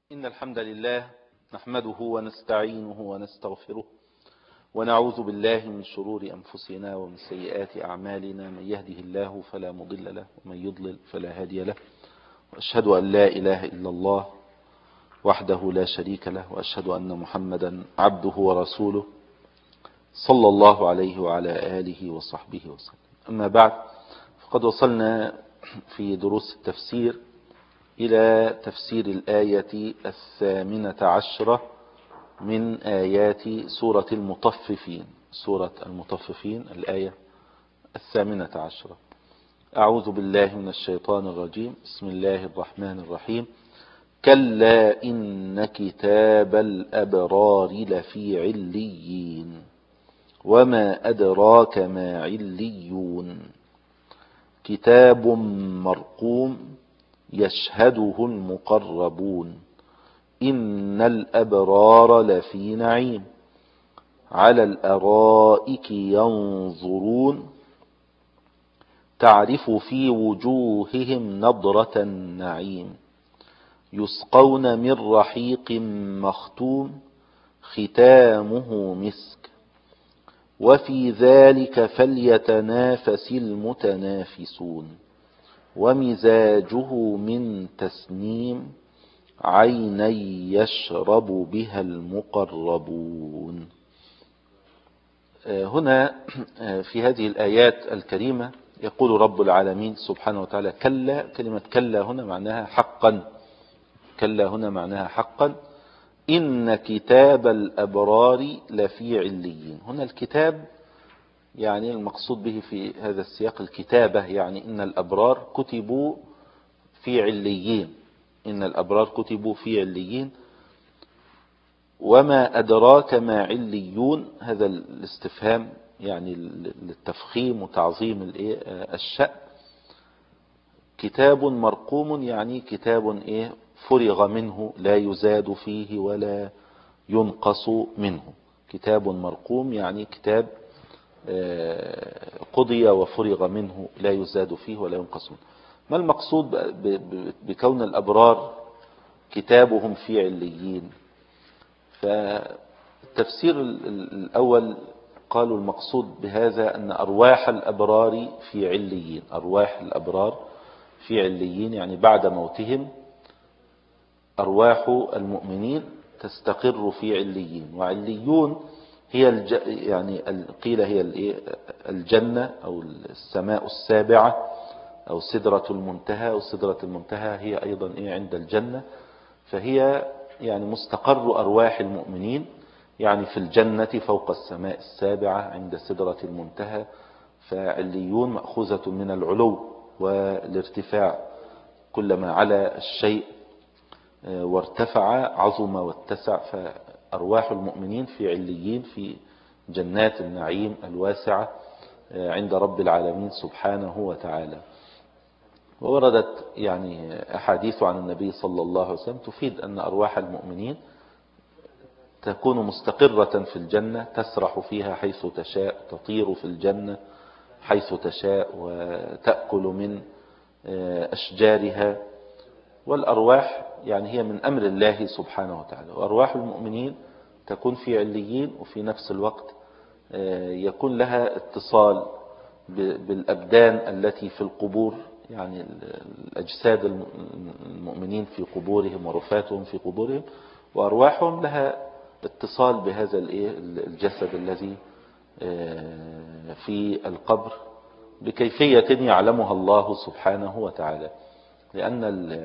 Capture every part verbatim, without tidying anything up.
إن الحمد لله نحمده ونستعينه ونستغفره ونعوذ بالله من شرور أنفسنا ومن سيئات أعمالنا. من يهده الله فلا مضل له ومن يضلل فلا هادي له، وأشهد أن لا إله إلا الله وحده لا شريك له، وأشهد أن محمدا عبده ورسوله صلى الله عليه وعلى آله وصحبه وسلم. أما بعد، فقد وصلنا في دروس التفسير إلى تفسير الآية الثامنة عشرة من آيات سورة المطففين. سورة المطففين الآية الثامنة عشرة. أعوذ بالله من الشيطان الرجيم. بسم الله الرحمن الرحيم. كلا إن كتاب الأبرار لفي عليين وما أدراك ما عليون كتاب مرقوم يشهده المقربون إن الأبرار لفي نعيم على الأرائك ينظرون تعرف في وجوههم نضرة النعيم يسقون من رحيق مختوم ختامه مسك وفي ذلك فليتنافس المتنافسون ومزاجه من تسنيم عينا يشرب بها المقربون. هنا في هذه الآيات الكريمة يقول رب العالمين سبحانه وتعالى كلا. كلمة كلا هنا معناها حقا. كلا هنا معناها حقا. إن كتاب الأبرار لفي عليين. هنا الكتاب يعني المقصود به في هذا السياق الكتابة، يعني إن الأبرار كتبوا في عليين. إن الأبرار كتبوا في عليين. وما أدراك ما عليون، هذا الاستفهام يعني للتفخيم وتعظيم الشأن. كتاب مرقوم يعني كتاب إيه فرغ منه لا يزاد فيه ولا ينقص منه. كتاب مرقوم يعني كتاب قضي وفرغ منه لا يزاد فيه ولا ينقص منه. ما المقصود بكون الأبرار كتابهم في عليين؟ فالتفسير الأول قالوا المقصود بهذا أن أرواح الأبرار في عليين. أرواح الأبرار في عليين يعني بعد موتهم أرواح المؤمنين تستقر في عليين. وعليون هي الج... يعني قيل هي الجنة أو السماء السابعة أو سدرة المنتهى. وسدرة المنتهى هي أيضا إيه عند الجنة، فهي يعني مستقر أرواح المؤمنين يعني في الجنة فوق السماء السابعة عند سدرة المنتهى. فعليون مأخوذة من العلو والارتفاع، كلما على الشيء وارتفع عظم واتسع. فأرواح المؤمنين في عليين في جنات النعيم الواسعة عند رب العالمين سبحانه وتعالى. ووردت يعني أحاديث عن النبي صلى الله عليه وسلم تفيد أن أرواح المؤمنين تكون مستقرة في الجنة، تسرح فيها حيث تشاء، تطير في الجنة حيث تشاء، وتأكل من أشجارها. والأرواح يعني هي من أمر الله سبحانه وتعالى. وأرواح المؤمنين تكون في عليين وفي نفس الوقت يكون لها اتصال بالأبدان التي في القبور، يعني الأجساد المؤمنين في قبورهم ورفاتهم في قبورهم، وأرواحهم لها اتصال بهذا الجسد الذي في القبر بكيفية يعلمها الله سبحانه وتعالى. لأن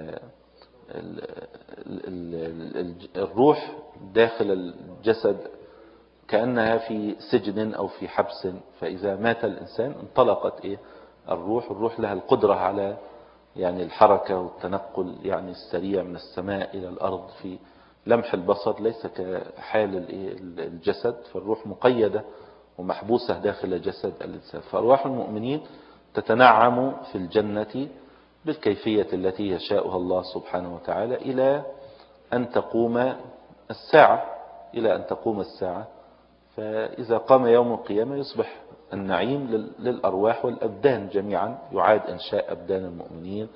الروح داخل الجسد كأنها في سجن أو في حبس، فإذا مات الإنسان انطلقت إيه الروح. الروح لها القدرة على يعني الحركة والتنقل يعني السريع من السماء إلى الأرض في لمح البصر، ليس كحال الجسد. فالروح مقيدة ومحبوسة داخل جسد الإنسان. فأرواح المؤمنين تتنعم في الجنة بالكيفية التي يشاءها الله سبحانه وتعالى إلى أن تقوم الساعة. إلى أن تقوم الساعة فإذا قام يوم القيامة يصبح النعيم للأرواح والأبدان جميعا. يعاد إنشاء أبدان المؤمنين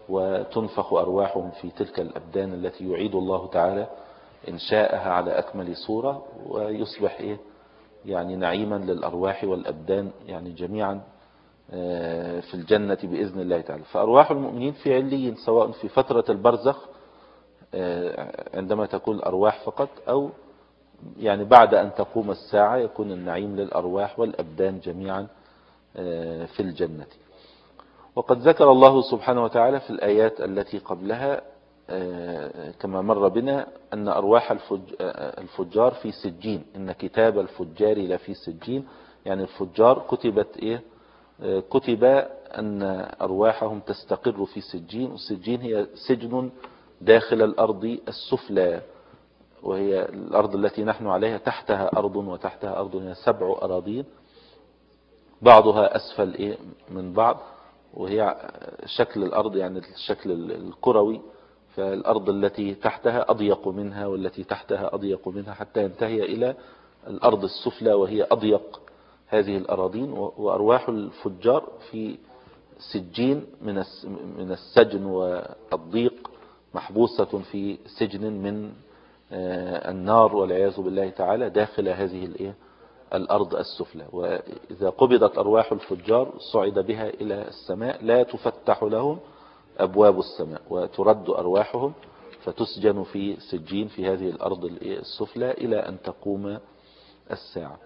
وتنفخ أرواحهم في تلك الأبدان التي يعيد الله تعالى إنشاءها على أكمل صورة، ويصبح إيه يعني نعيما للأرواح والأبدان يعني جميعا في الجنة بإذن الله تعالى. فأرواح المؤمنين في عليين، سواء في فترة البرزخ عندما تكون الأرواح فقط، أو يعني بعد أن تقوم الساعة يكون النعيم للأرواح والأبدان جميعا في الجنة. وقد ذكر الله سبحانه وتعالى في الآيات التي قبلها كما مر بنا أن أرواح الفجار في سجين، إن كتاب الفجار لفي سجين، يعني الفجار كتبت إيه كتب أن أرواحهم تستقر في سجين. والسجين هي سجن داخل الأرض السفلى، وهي الأرض التي نحن عليها تحتها أرض وتحتها أرض، هي سبع أراضين بعضها أسفل إيه من بعض، وهي شكل الأرض يعني الشكل الكروي، فالأرض التي تحتها أضيق منها والتي تحتها أضيق منها حتى ينتهي إلى الأرض السفلى وهي أضيق هذه الأراضين. وأرواح الفجار في سجين من من السجن والضيق، محبوسة في سجن من النار والعياذ بالله تعالى داخل هذه الايه الأرض السفلى. وإذا قبضت أرواح الفجار صعد بها إلى السماء، لا تفتح لهم أبواب السماء، وترد أرواحهم فتسجن في سجين في هذه الأرض السفلى إلى أن تقوم الساعة.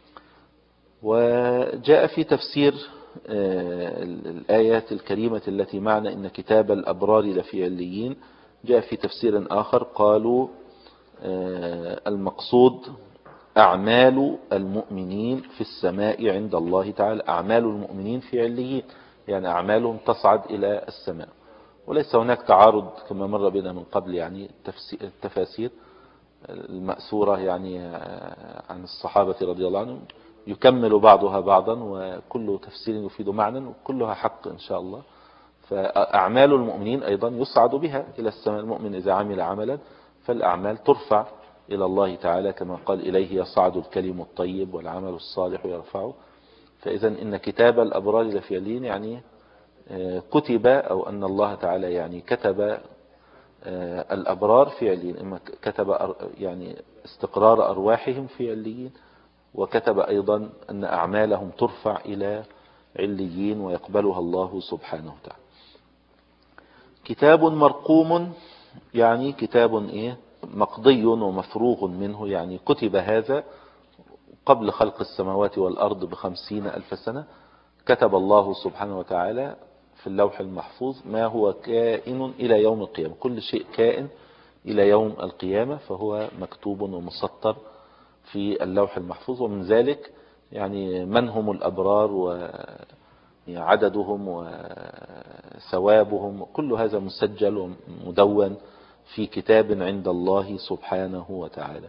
وجاء في تفسير الآيات الكريمة التي معنى إن كتاب الأبرار لفي عليين، جاء في تفسير آخر قالوا المقصود أعمال المؤمنين في السماء عند الله تعالى، أعمال المؤمنين في عليين يعني أعمالهم تصعد إلى السماء. وليس هناك تعارض كما مر بنا من قبل، يعني التفاسير المأثورة يعني عن الصحابة رضي الله عنهم يكمل بعضها بعضا، وكل تفسير يفيد معنى وكلها حق إن شاء الله. فأعمال المؤمنين أيضا يصعد بها إلى السماء، المؤمن إذا عمل عملا فالأعمال ترفع إلى الله تعالى كما قال إليه يصعد الكلم الطيب والعمل الصالح يرفعه. فإذا إن كتاب الأبرار لفي عليين يعني كتب، أو أن الله تعالى يعني كتب الأبرار في عليين، إما كتب يعني استقرار أرواحهم في عليين، وكتب أيضا أن أعمالهم ترفع إلى عليين ويقبلها الله سبحانه وتعالى. كتاب مرقوم يعني كتاب إيه مقضي ومفروغ منه، يعني كتب هذا قبل خلق السماوات والأرض بخمسين ألف سنة، كتب الله سبحانه وتعالى في اللوح المحفوظ ما هو كائن إلى يوم القيامة، كل شيء كائن إلى يوم القيامة فهو مكتوب ومسطر في اللوح المحفوظ. ومن ذلك يعني من هم الأبرار وعددهم وثوابهم، كل هذا مسجل ومدون في كتاب عند الله سبحانه وتعالى.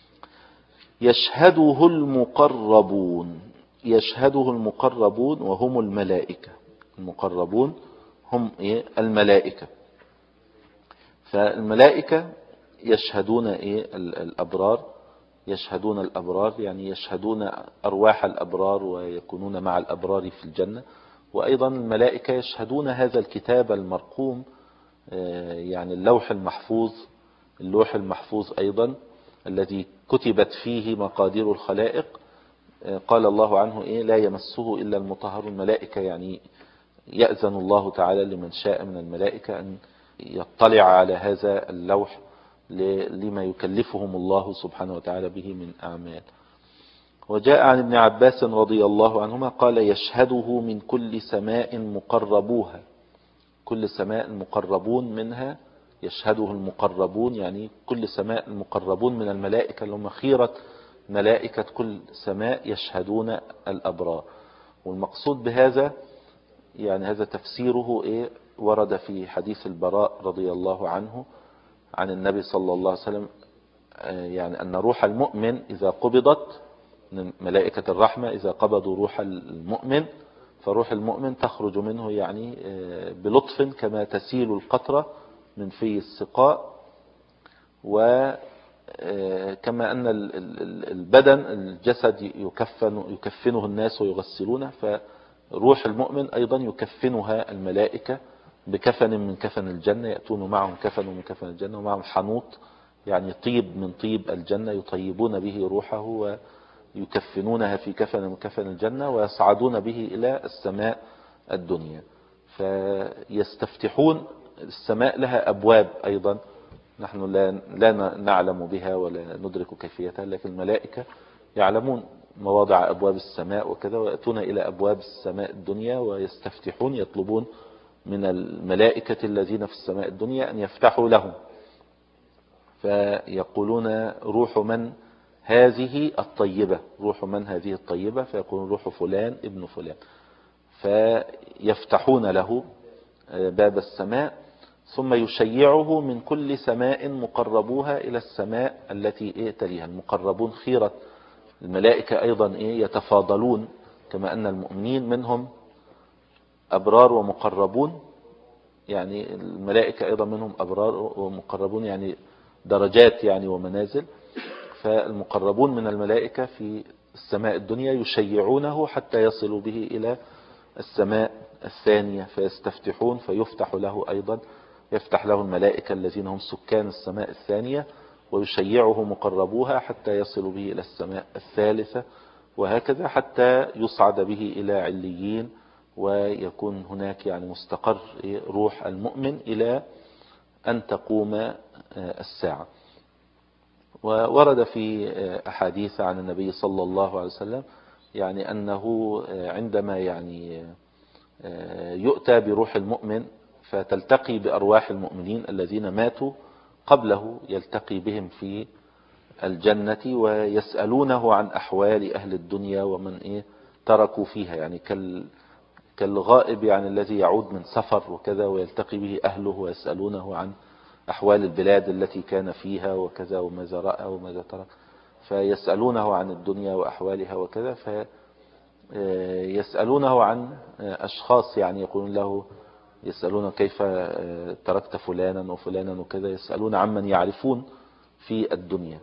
يشهده المقربون، يشهده المقربون وهم الملائكة، المقربون هم إيه الملائكة. فالملائكة يشهدون إيه الأبرار، يشهدون الأبرار يعني يشهدون أرواح الأبرار ويكونون مع الأبرار في الجنة. وأيضا الملائكة يشهدون هذا الكتاب المرقوم، يعني اللوح المحفوظ، اللوح المحفوظ أيضا الذي كتبت فيه مقادير الخلائق. قال الله عنه إيه لا يمسه إلا المطهر. الملائكة يعني يأذن الله تعالى لمن شاء من الملائكة أن يطلع على هذا اللوح لما يكلفهم الله سبحانه وتعالى به من أعمال. وجاء عن ابن عباس رضي الله عنهما قال يشهده من كل سماء مقربوها، كل سماء مقربون منها يشهده المقربون، يعني كل سماء المقربون من الملائكة اللي هم خيرة ملائكة كل سماء يشهدون الأبرار. والمقصود بهذا يعني هذا تفسيره إيه ورد في حديث البراء رضي الله عنه عن النبي صلى الله عليه وسلم، يعني أن روح المؤمن إذا قبضت من ملائكة الرحمة، إذا قبضوا روح المؤمن فروح المؤمن تخرج منه يعني بلطف كما تسيل القطرة من في السقاء. وكما أن البدن الجسد يكفن يكفنه الناس ويغسلونه، فروح المؤمن أيضا يكفنها الملائكة بكفن من كفن الجنة، يأتون معهم كفن من كفن الجنة ومعهم حنوط يعني طيب من طيب الجنة يطيبون به روحه ويكفنونها في كفن من كفن الجنة ويصعدون به إلى السماء الدنيا. فيستفتحون السماء، لها أبواب أيضا نحن لا لا نعلم بها ولا ندرك كيفيتها، لكن الملائكة يعلمون مواضع أبواب السماء وكذا، ويأتون إلى أبواب السماء الدنيا ويستفتحون، يطلبون من الملائكة الذين في السماء الدنيا أن يفتحوا لهم، فيقولون روح من هذه الطيبة، روح من هذه الطيبة، فيقولون روح فلان ابن فلان، فيفتحون له باب السماء، ثم يشيعه من كل سماء مقربوها إلى السماء التي تليها. المقربون خيرة الملائكة أيضا يتفاضلون، كما أن المؤمنين منهم أبرار ومقربون، يعني الملائكة أيضا منهم أبرار ومقربون، يعني درجات يعني ومنازل. فالمقربون من الملائكة في السماء الدنيا يشيعونه حتى يصلوا به إلى السماء الثانية، فيستفتحون فيفتح له أيضا، يفتح له الملائكة الذين هم سكان السماء الثانية، ويشيعه مقربوها حتى يصلوا به إلى السماء الثالثة، وهكذا حتى يصعد به إلى عليين، ويكون هناك يعني مستقر روح المؤمن إلى أن تقوم الساعة. وورد في أحاديث عن النبي صلى الله عليه وسلم يعني أنه عندما يعني يؤتى بروح المؤمن فتلتقي بأرواح المؤمنين الذين ماتوا قبله، يلتقي بهم في الجنة ويسألونه عن أحوال أهل الدنيا ومن إيه تركوا فيها، يعني كالغائب يعني الذي يعود من سفر وكذا ويلتقي به أهله ويسألونه عن أحوال البلاد التي كان فيها وكذا وماذا رأى وماذا ترك، فيسألونه عن الدنيا وأحوالها وكذا، فيسألونه عن أشخاص يعني يقولون له، يسألون كيف تركت فلانا وفلانا وكذا، يسألون عمن يعرفون في الدنيا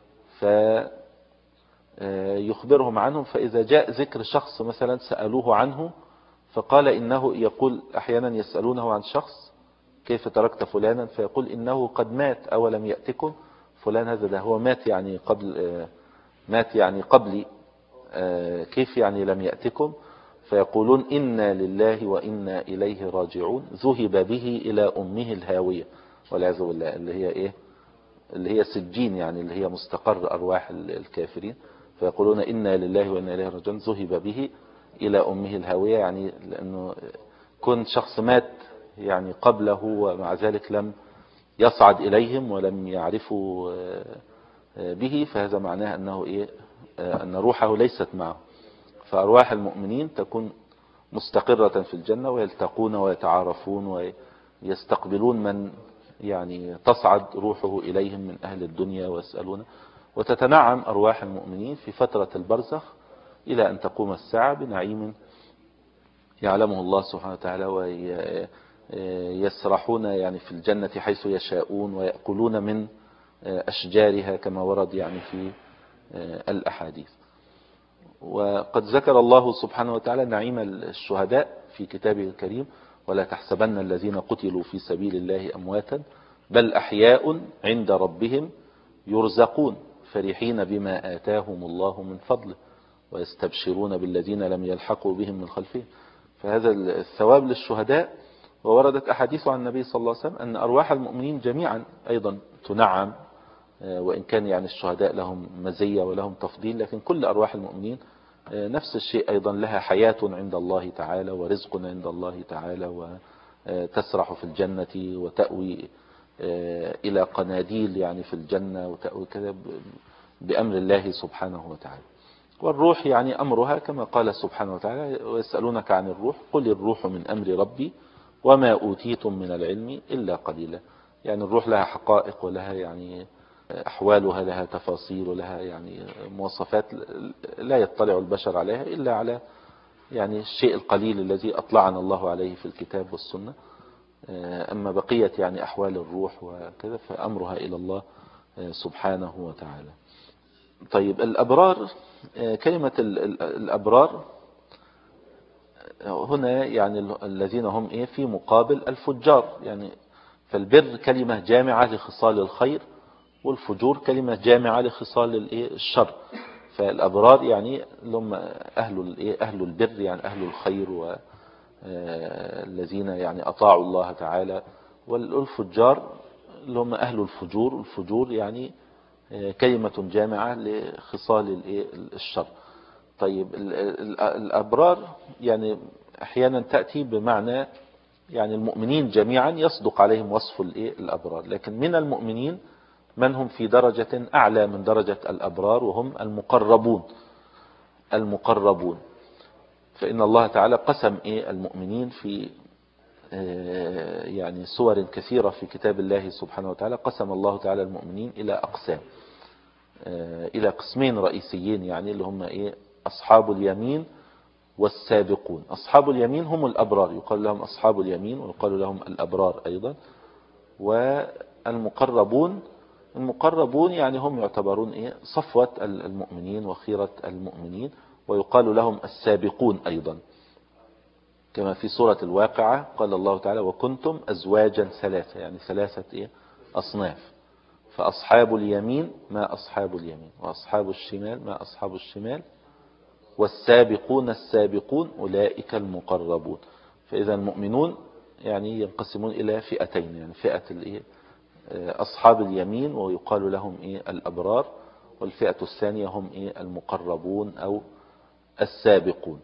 فيخبرهم عنهم. فإذا جاء ذكر شخص مثلا سألوه عنه فقال إنه، يقول أحيانا يسألونه عن شخص كيف تركت فلانا فيقول إنه قد مات أولم يأتكم فلان، هذا ده هو مات يعني قبل مات يعني قبلي، كيف يعني لم يأتكم؟ فيقولون إنا لله وإنا إليه راجعون، ذهب به إلى أمه الهاوية والعياذ بالله، اللي هي إيه؟ اللي هي سجين، يعني اللي هي مستقر أرواح الكافرين. فيقولون إنا لله وإنا إليه راجعون، ذهب به إلى أمه الهاوية، يعني لأنه كنت شخص مات يعني قبله ومع ذلك لم يصعد إليهم ولم يعرفوا به، فهذا معناه أنه إيه؟ أن روحه ليست معه. فأرواح المؤمنين تكون مستقرة في الجنة ويلتقون ويتعارفون ويستقبلون من يعني تصعد روحه إليهم من أهل الدنيا ويسألون، وتتنعم أرواح المؤمنين في فترة البرزخ إلى أن تقوم الساعة بنعيم يعلمه الله سبحانه وتعالى، ويسرحون يعني في الجنة حيث يشاءون ويأكلون من أشجارها كما ورد يعني في الأحاديث. وقد ذكر الله سبحانه وتعالى نعيم الشهداء في كتابه الكريم: ولا تحسبن الذين قتلوا في سبيل الله أمواتا بل أحياء عند ربهم يرزقون فرحين بما آتاهم الله من فضله ويستبشرون بالذين لم يلحقوا بهم من خلفهم. فهذا الثواب للشهداء. ووردت أحاديث عن النبي صلى الله عليه وسلم أن أرواح المؤمنين جميعا أيضا تنعم، وإن كان يعني الشهداء لهم مزية ولهم تفضيل، لكن كل أرواح المؤمنين نفس الشيء أيضا، لها حياة عند الله تعالى ورزق عند الله تعالى، وتسرح في الجنة وتأوي إلى قناديل يعني في الجنة، وتأوي كذا بأمر الله سبحانه وتعالى. والروح يعني أمرها كما قال سبحانه وتعالى: ويسألونك عن الروح قل الروح من أمر ربي وما أوتيتم من العلم إلا قليلا. يعني الروح لها حقائق ولها يعني أحوالها، لها تفاصيل ولها يعني مواصفات لا يطلع البشر عليها إلا على يعني الشيء القليل الذي أطلعنا الله عليه في الكتاب والسنة. أما بقية يعني أحوال الروح وكذا فأمرها إلى الله سبحانه وتعالى. طيب الأبرار، كلمة الأبرار هنا يعني الذين هم إيه في مقابل الفجار، يعني فالبر كلمة جامعة لخصال الخير، والفجور كلمة جامعة لخصال الإيه الشر. فالأبرار يعني هم أهل الإيه أهل البر، يعني أهل الخير والذين يعني أطاعوا الله تعالى، والفجار اللي هم أهل الفجور. الفجور يعني كلمة جامعة لخصال الإيه الشر. طيب الأبرار يعني أحيانا تأتي بمعنى يعني المؤمنين جميعا يصدق عليهم وصف الإيه الأبرار، لكن من المؤمنين من هم في درجة أعلى من درجة الأبرار، وهم المقربون. المقربون فإن الله تعالى قسم إيه المؤمنين في يعني سور كثيرة في كتاب الله سبحانه وتعالى. قسم الله تعالى المؤمنين إلى أقسام، إلى قسمين رئيسيين، يعني اللي هم إيه أصحاب اليمين والسابقون. أصحاب اليمين هم الأبرار، يقال لهم أصحاب اليمين ويقال لهم الأبرار أيضا. والمقربون، المقربون يعني هم يعتبرون إيه صفوة المؤمنين وخيرة المؤمنين، ويقال لهم السابقون أيضا، كما في سورة الواقعة قال الله تعالى وكنتم أزواجا ثلاثة، يعني ثلاثة إيه أصناف. فأصحاب اليمين ما أصحاب اليمين، وأصحاب الشمال ما أصحاب الشمال، والسابقون السابقون أولئك المقربون. فإذا المؤمنون يعني ينقسمون إلى فئتين، يعني فئة الإيه أصحاب اليمين ويقال لهم إيه الأبرار، والفئة الثانية هم إيه المقربون أو السابقون.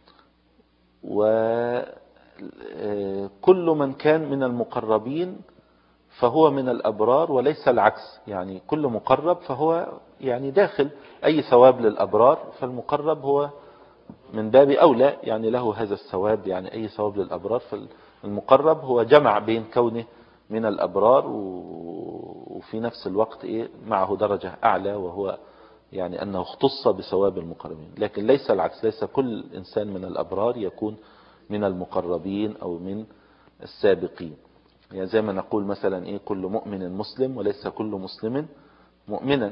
وكل من كان من المقربين فهو من الأبرار وليس العكس، يعني كل مقرب فهو يعني داخل أي ثواب للأبرار، فالمقرب هو من باب أولى يعني له هذا الثواب، يعني أي ثواب للأبرار. فالمقرب هو جمع بين كونه من الأبرار وفي نفس الوقت إيه معه درجة أعلى، وهو يعني أنه اختص بثواب المقربين. لكن ليس العكس، ليس كل إنسان من الأبرار يكون من المقربين أو من السابقين. يعني زي ما نقول مثلا إيه كل مؤمن مسلم وليس كل مسلم مؤمنا.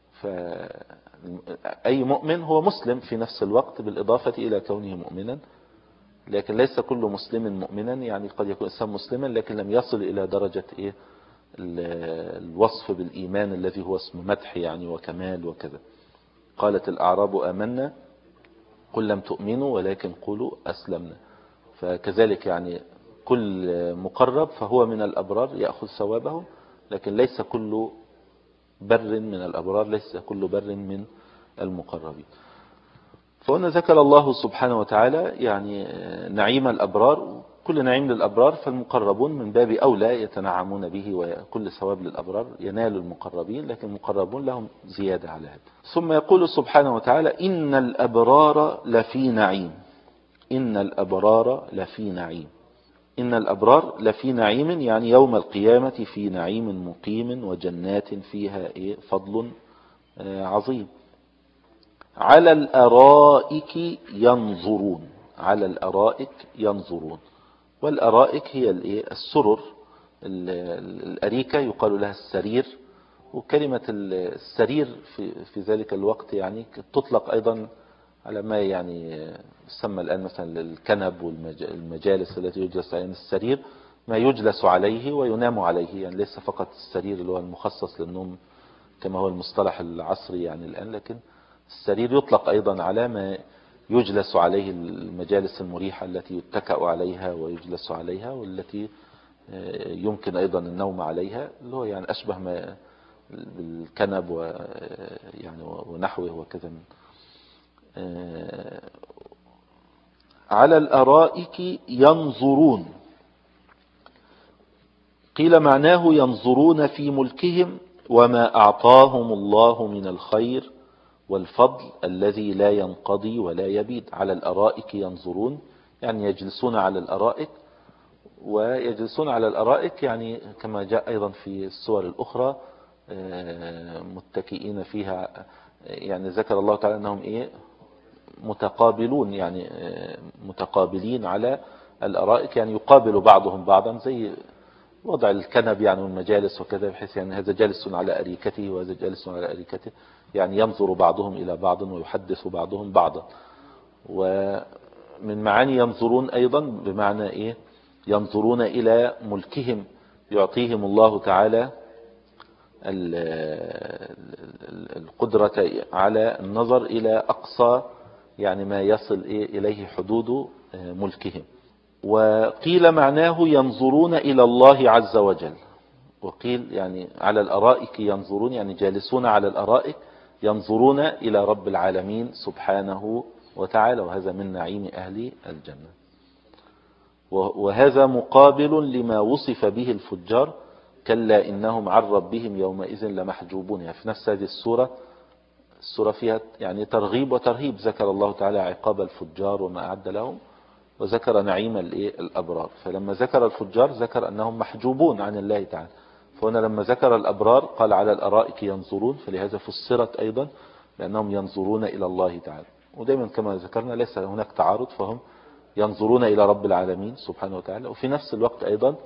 فأي مؤمن هو مسلم في نفس الوقت بالإضافة إلى كونه مؤمنا، لكن ليس كل مسلم مؤمنا. يعني قد يكون إنسان مسلما لكن لم يصل إلى درجة إيه الوصف بالإيمان الذي هو اسم مدح يعني وكمال وكذا. قالت الأعراب آمنا قل لم تؤمنوا ولكن قولوا أسلمنا. فكذلك يعني كل مقرب فهو من الأبرار يأخذ ثوابه، لكن ليس كل بر من الأبرار، ليس كل بر من المقربين. فهنا ذكر الله سبحانه وتعالى يعني نعيم الأبرار، كل نعيم للأبرار، فالمقربون من باب أولى يتنعمون به، وكل ثواب للأبرار ينال المقربين، لكن المقربون لهم زيادة على هذا. ثم يقول سبحانه وتعالى إن الأبرار لفي نعيم. إن الأبرار لفي نعيم. إن الأبرار لفي نعيم يعني يوم القيامة في نعيم مقيم وجنات فيها إيه فضل عظيم. على الأرائك ينظرون. على الأرائك ينظرون. والأرائك هي السرر، الأريكة يقال لها السرير. وكلمة السرير في, في ذلك الوقت يعني تطلق أيضا على ما يعني يسمى الآن مثلا الكنب والمجالس التي يجلس عليها. السرير ما يجلس عليه وينام عليه، يعني ليس فقط السرير اللي هو المخصص للنوم كما هو المصطلح العصري يعني الآن، لكن السرير يطلق أيضا على ما يجلس عليه، المجالس المريحة التي يتكأ عليها ويجلس عليها، والتي يمكن أيضا النوم عليها، اللي هو يعني أشبه ما بالكنب ويعني ونحوه وكذا. على الأرائك ينظرون. قيل معناه ينظرون في ملكهم وما أعطاهم الله من الخير والفضل الذي لا ينقضي ولا يبيد. على الأرائك ينظرون يعني يجلسون على الأرائك، ويجلسون على الأرائك يعني كما جاء أيضا في السور الأخرى متكئين فيها. يعني ذكر الله تعالى أنهم إيه متقابلون، يعني متقابلين على الأرائك، يعني يقابل بعضهم بعضا زي وضع الكنب يعني والمجالس وكذا، بحيث يعني هذا جالس على أريكته وهذا جالس على أريكته، يعني ينظر بعضهم إلى بعض ويحدث بعضهم بعضا. من معاني ينظرون أيضا بمعنى إيه؟ ينظرون إلى ملكهم، يعطيهم الله تعالى القدرة على النظر إلى أقصى يعني ما يصل إليه حدود ملكهم. وقيل معناه ينظرون إلى الله عز وجل، وقيل يعني على الأرائك ينظرون، يعني جالسون على الأرائك ينظرون إلى رب العالمين سبحانه وتعالى، وهذا من نعيم أهل الجنة. وهذا مقابل لما وصف به الفجار، كلا إنهم عن ربهم يومئذ لمحجوبون. يعني في نفس هذه السورة، السورة فيها يعني ترغيب وترهيب، ذكر الله تعالى عقاب الفجار وما أعد لهم، وذكر نعيم الأبرار. فلما ذكر الفجار ذكر أنهم محجوبون عن الله تعالى، فهنا لما ذكر الأبرار قال على الأرائك ينظرون، فلهذا فسرت أيضا لأنهم ينظرون إلى الله تعالى. ودائما كما ذكرنا ليس هناك تعارض، فهم ينظرون إلى رب العالمين سبحانه وتعالى، وفي نفس الوقت أيضا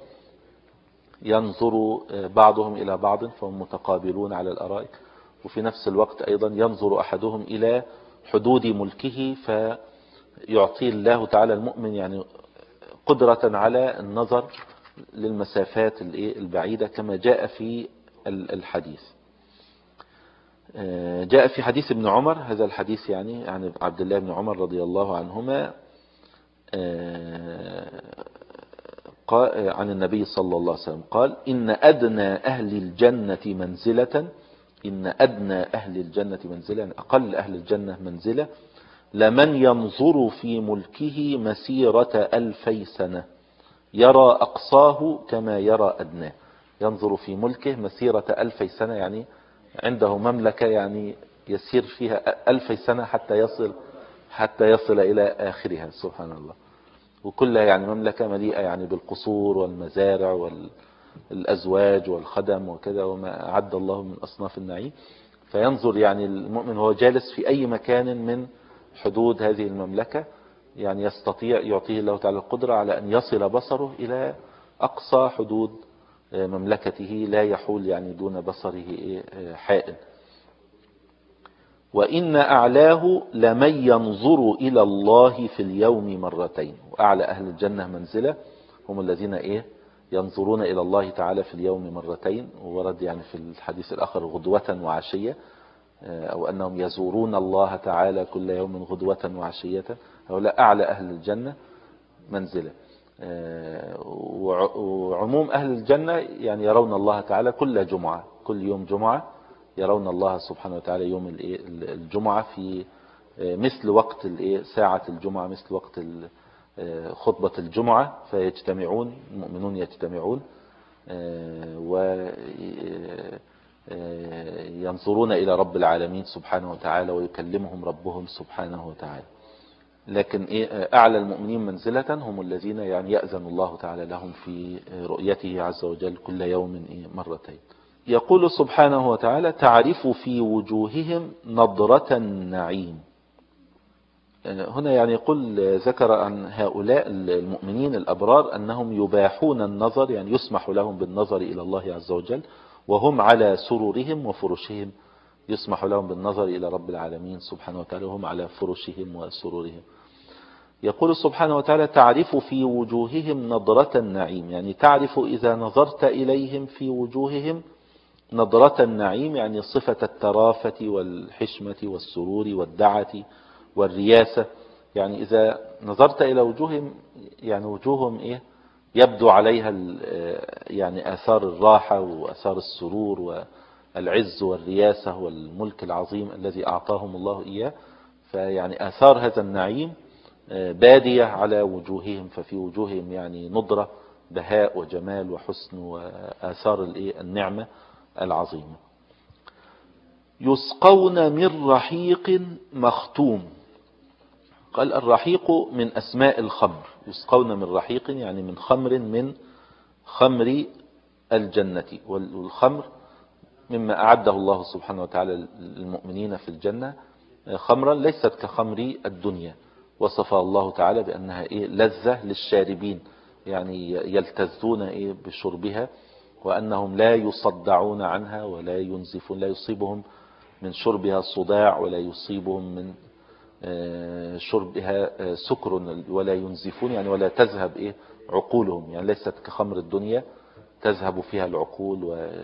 ينظر بعضهم إلى بعض فهم متقابلون على الأرائك، وفي نفس الوقت أيضا ينظر أحدهم إلى حدود ملكه، فيعطي الله تعالى المؤمن يعني قدرة على النظر للمسافات البعيدة كما جاء في الحديث. جاء في حديث ابن عمر، هذا الحديث يعني عن عبد الله بن عمر رضي الله عنهما عن النبي صلى الله عليه وسلم قال: إن أدنى أهل الجنة منزلة إن أدنى أهل الجنة منزلة يعني أقل أهل الجنة منزلة لمن ينظر في ملكه مسيرة ألفي سنة يرى أقصاه كما يرى أدناه. ينظر في ملكه مسيرة ألفي سنة، يعني عنده مملكة يعني يسير فيها ألفي سنة حتى يصل حتى يصل إلى آخرها، سبحان الله. وكلها يعني مملكة مليئة يعني بالقصور والمزارع والأزواج والخدم وكذا وما أعد الله من أصناف النعيم. فينظر يعني المؤمن هو جالس في أي مكان من حدود هذه المملكة، يعني يستطيع يعطيه الله تعالى القدرة على أن يصل بصره إلى أقصى حدود مملكته، لا يحول يعني دون بصره حائل. وإن أعلاه لمن ينظر إلى الله في اليوم مرتين. وأعلى أهل الجنة منزلة هم الذين إيه ينظرون إلى الله تعالى في اليوم مرتين، وورد يعني في الحديث الآخر غدوة وعشية، أو أنهم يزورون الله تعالى كل يوم غدوة وعشية. هؤلاء أعلى أهل الجنة منزلة. وعموم أهل الجنة يعني يرون الله تعالى كل جمعة، كل يوم جمعة يرون الله سبحانه وتعالى يوم الجمعة في مثل وقت ساعة الجمعة، مثل وقت خطبة الجمعة، فيجتمعون المؤمنون يجتمعون وينظرون إلى رب العالمين سبحانه وتعالى ويكلمهم ربهم سبحانه وتعالى. لكن أعلى المؤمنين منزلة هم الذين يعني يأذن الله تعالى لهم في رؤيته عز وجل كل يوم مرتين. يقول سبحانه وتعالى: تعرف في وجوههم نضرة النعيم. هنا يعني يقول ذكر عن هؤلاء المؤمنين الأبرار أنهم يباحون النظر، يعني يسمح لهم بالنظر إلى الله عز وجل وهم على سرورهم وفرشهم، يسمح لهم بالنظر إلى رب العالمين سبحانه وتعالى وهم على فرشهم وسرورهم. يقول سبحانه وتعالى: تعرف في وجوههم نضرة النعيم، يعني تعرف إذا نظرت إليهم في وجوههم نضرة النعيم، يعني صفة الترافة والحشمة والسرور والدعة والرياسة. يعني إذا نظرت إلى وجوههم يعني وجوههم إيه يبدو عليها يعني آثار الراحة وآثار السرور والعز والرياسة والملك العظيم الذي أعطاهم الله إياه. فيعني آثار هذا النعيم بادية على وجوههم، ففي وجوههم يعني نضرة بهاء وجمال وحسن وآثار النعمة العظيمة. يسقون من رحيق مختوم. قال الرحيق من أسماء الخمر، يسقون من رحيق يعني من خمر من خمر الجنة، والخمر مما أعده الله سبحانه وتعالى للمؤمنين في الجنة خمرا ليست كخمر الدنيا، وصفها الله تعالى بأنها إيه لذة للشاربين، يعني يلتذون إيه بشربها، وأنهم لا يصدعون عنها ولا ينزفون، لا يصيبهم من شربها صداع ولا يصيبهم من شربها سكر ولا ينزفون، يعني ولا تذهب إيه عقولهم، يعني ليست كخمر الدنيا تذهب فيها العقول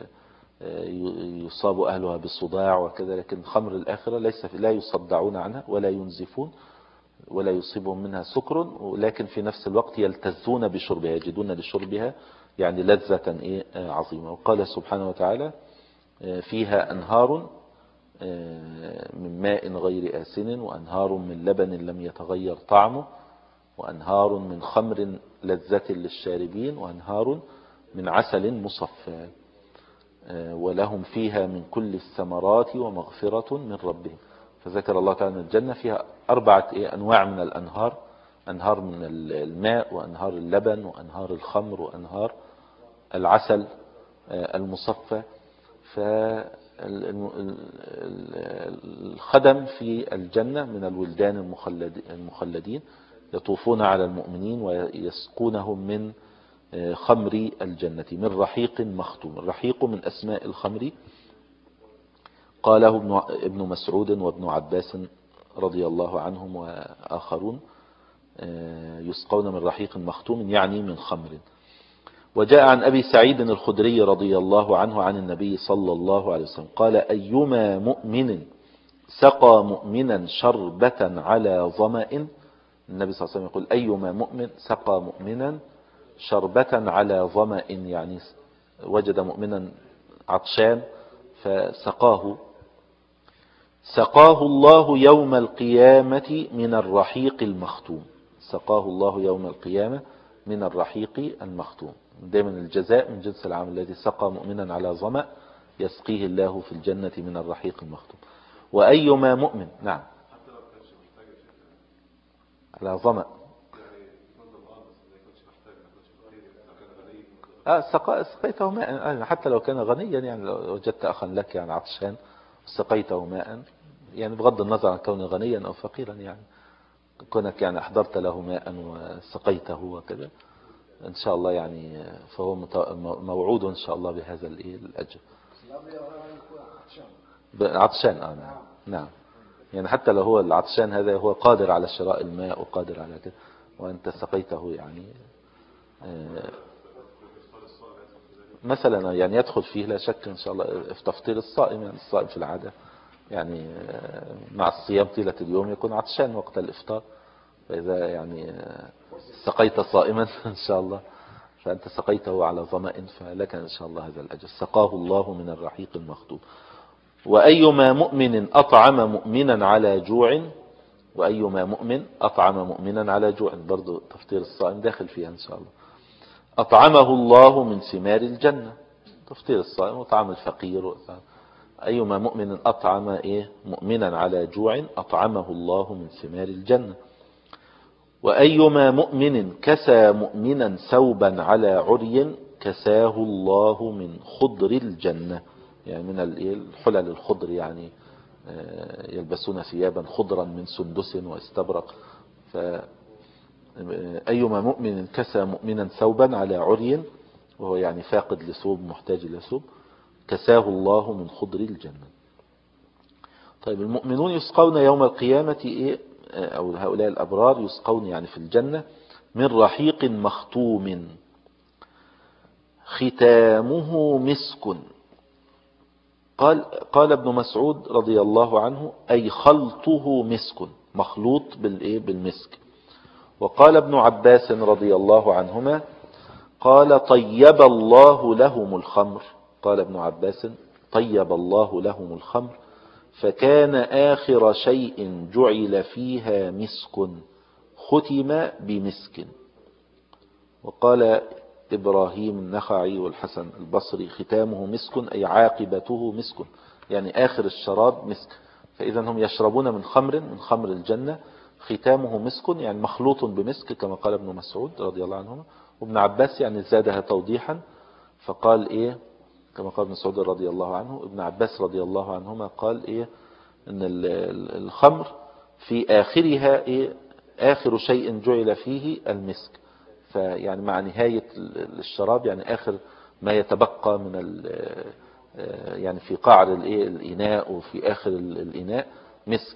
ويصاب أهلها بالصداع وكذا، لكن خمر الآخرة ليس لا يصدعون عنها ولا ينزفون ولا يصيبهم منها سكر، ولكن في نفس الوقت يلتزون بشربها، يجدون لشربها يعني لذة إيه عظيمة. وقال سبحانه وتعالى فيها أنهار من ماء غير آسن وأنهار من لبن لم يتغير طعمه وأنهار من خمر لذة للشاربين وأنهار من عسل مصفى ولهم فيها من كل الثمرات ومغفرة من ربهم. فذكر الله تعالى الجنة فيها أربعة أنواع من الأنهار، أنهار من الماء وأنهار اللبن وأنهار الخمر وأنهار العسل المصفى. فالخدم في الجنة من الولدان المخلدين يطوفون على المؤمنين ويسقونهم من خمر الجنة من رحيق مختوم. الرحيق من أسماء الخمر، قاله ابن مسعود وابن عباس رضي الله عنهم وآخرون، يسقون من رحيق مختوم يعني من خمر. وجاء عن أبي سعيد الخدري رضي الله عنه عن النبي صلى الله عليه وسلم قال أيما مؤمن سقى مؤمنا شربة على ظمأ، النبي صلى الله عليه وسلم يقول أيما مؤمن سقى مؤمنا شربة على ظمأ، يعني وجد مؤمنا عطشان فسقاه، سقاه الله يوم القيامة من الرحيق المختوم، سقاه الله يوم القيامة من الرحيق المختوم. دائما الجزاء من جنس العمل، الذي سقى مؤمنا على ظمأ يسقيه الله في الجنة من الرحيق المختوم. وأيما مؤمن نعم على ظمأ آه سقيته ماء، حتى لو كان غنيا، يعني لو وجدت أخا لك يعني عطشان سقيته ماء، يعني بغض النظر عن كونه غنيا أو فقيرا، يعني كونك يعني أحضرت له ماء وسقيته وكذا إن شاء الله، يعني فهو موعود إن شاء الله بهذا الأجر. عطشان آه نعم نعم، يعني حتى لو هو العطشان هذا هو قادر على شراء الماء وقادر على كده، وأنت سقيته يعني آه مثلا، يعني يدخل فيه لا شك إن شاء الله في تفطير الصائم، يعني الصائم في العادة يعني مع الصيام طيلة اليوم يكون عطشان وقت الإفطار، فإذا يعني سقيت صائما إن شاء الله فأنت سقيته على ظمأ فلك إن شاء الله هذا الأجر. سقاه الله من الرحيق المختوم. وأيما مؤمن أطعم مؤمنا على جوع، وأيما مؤمن أطعم مؤمنا على جوع، برضو تفطير الصائم داخل فيها إن شاء الله، أطعمه الله من ثمار الجنة، تفطير الصائم وطعم الفقير. أيما مؤمن أطعم إيه مؤمنا على جوع أطعمه الله من ثمار الجنة. وأيما مؤمن كسى مؤمنا ثوبا على عري كساه الله من خضر الجنة، يعني من الحلل الخضر، يعني يلبسون ثيابا خضرا من سندس واستبرق. فأيما مؤمن كسى مؤمنا ثوبا على عري، وهو يعني فاقد لثوب محتاج لثوب، كساه الله من خضر الجنة. طيب المؤمنون يسقون يوم القيامة إيه، أو هؤلاء الأبرار يسقون يعني في الجنة من رحيق مختوم ختامه مسك. قال قال ابن مسعود رضي الله عنه أي خلطه مسك، مخلوط بالإيه بالمسك. وقال ابن عباس رضي الله عنهما قال طيب الله لهم الخمر، قال ابن عباس طيب الله لهم الخمر فكان آخر شيء جعل فيها مسك ختم بمسك. وقال إبراهيم النخعي والحسن البصري ختامه مسك أي عاقبته مسك، يعني آخر الشراب مسك. فإذا هم يشربون من خمر من خمر الجنة ختامه مسك، يعني مخلوط بمسك كما قال ابن مسعود رضي الله عنهما. وابن عباس يعني زادها توضيحا فقال إيه كما قال ابن مسعود رضي الله عنه، ابن عباس رضي الله عنهما قال إيه ان الخمر في آخرها إيه آخر شيء جعل فيه المسك، فيعني مع نهاية الشراب يعني آخر ما يتبقى من يعني في قعر الإناء وفي آخر الإناء مسك.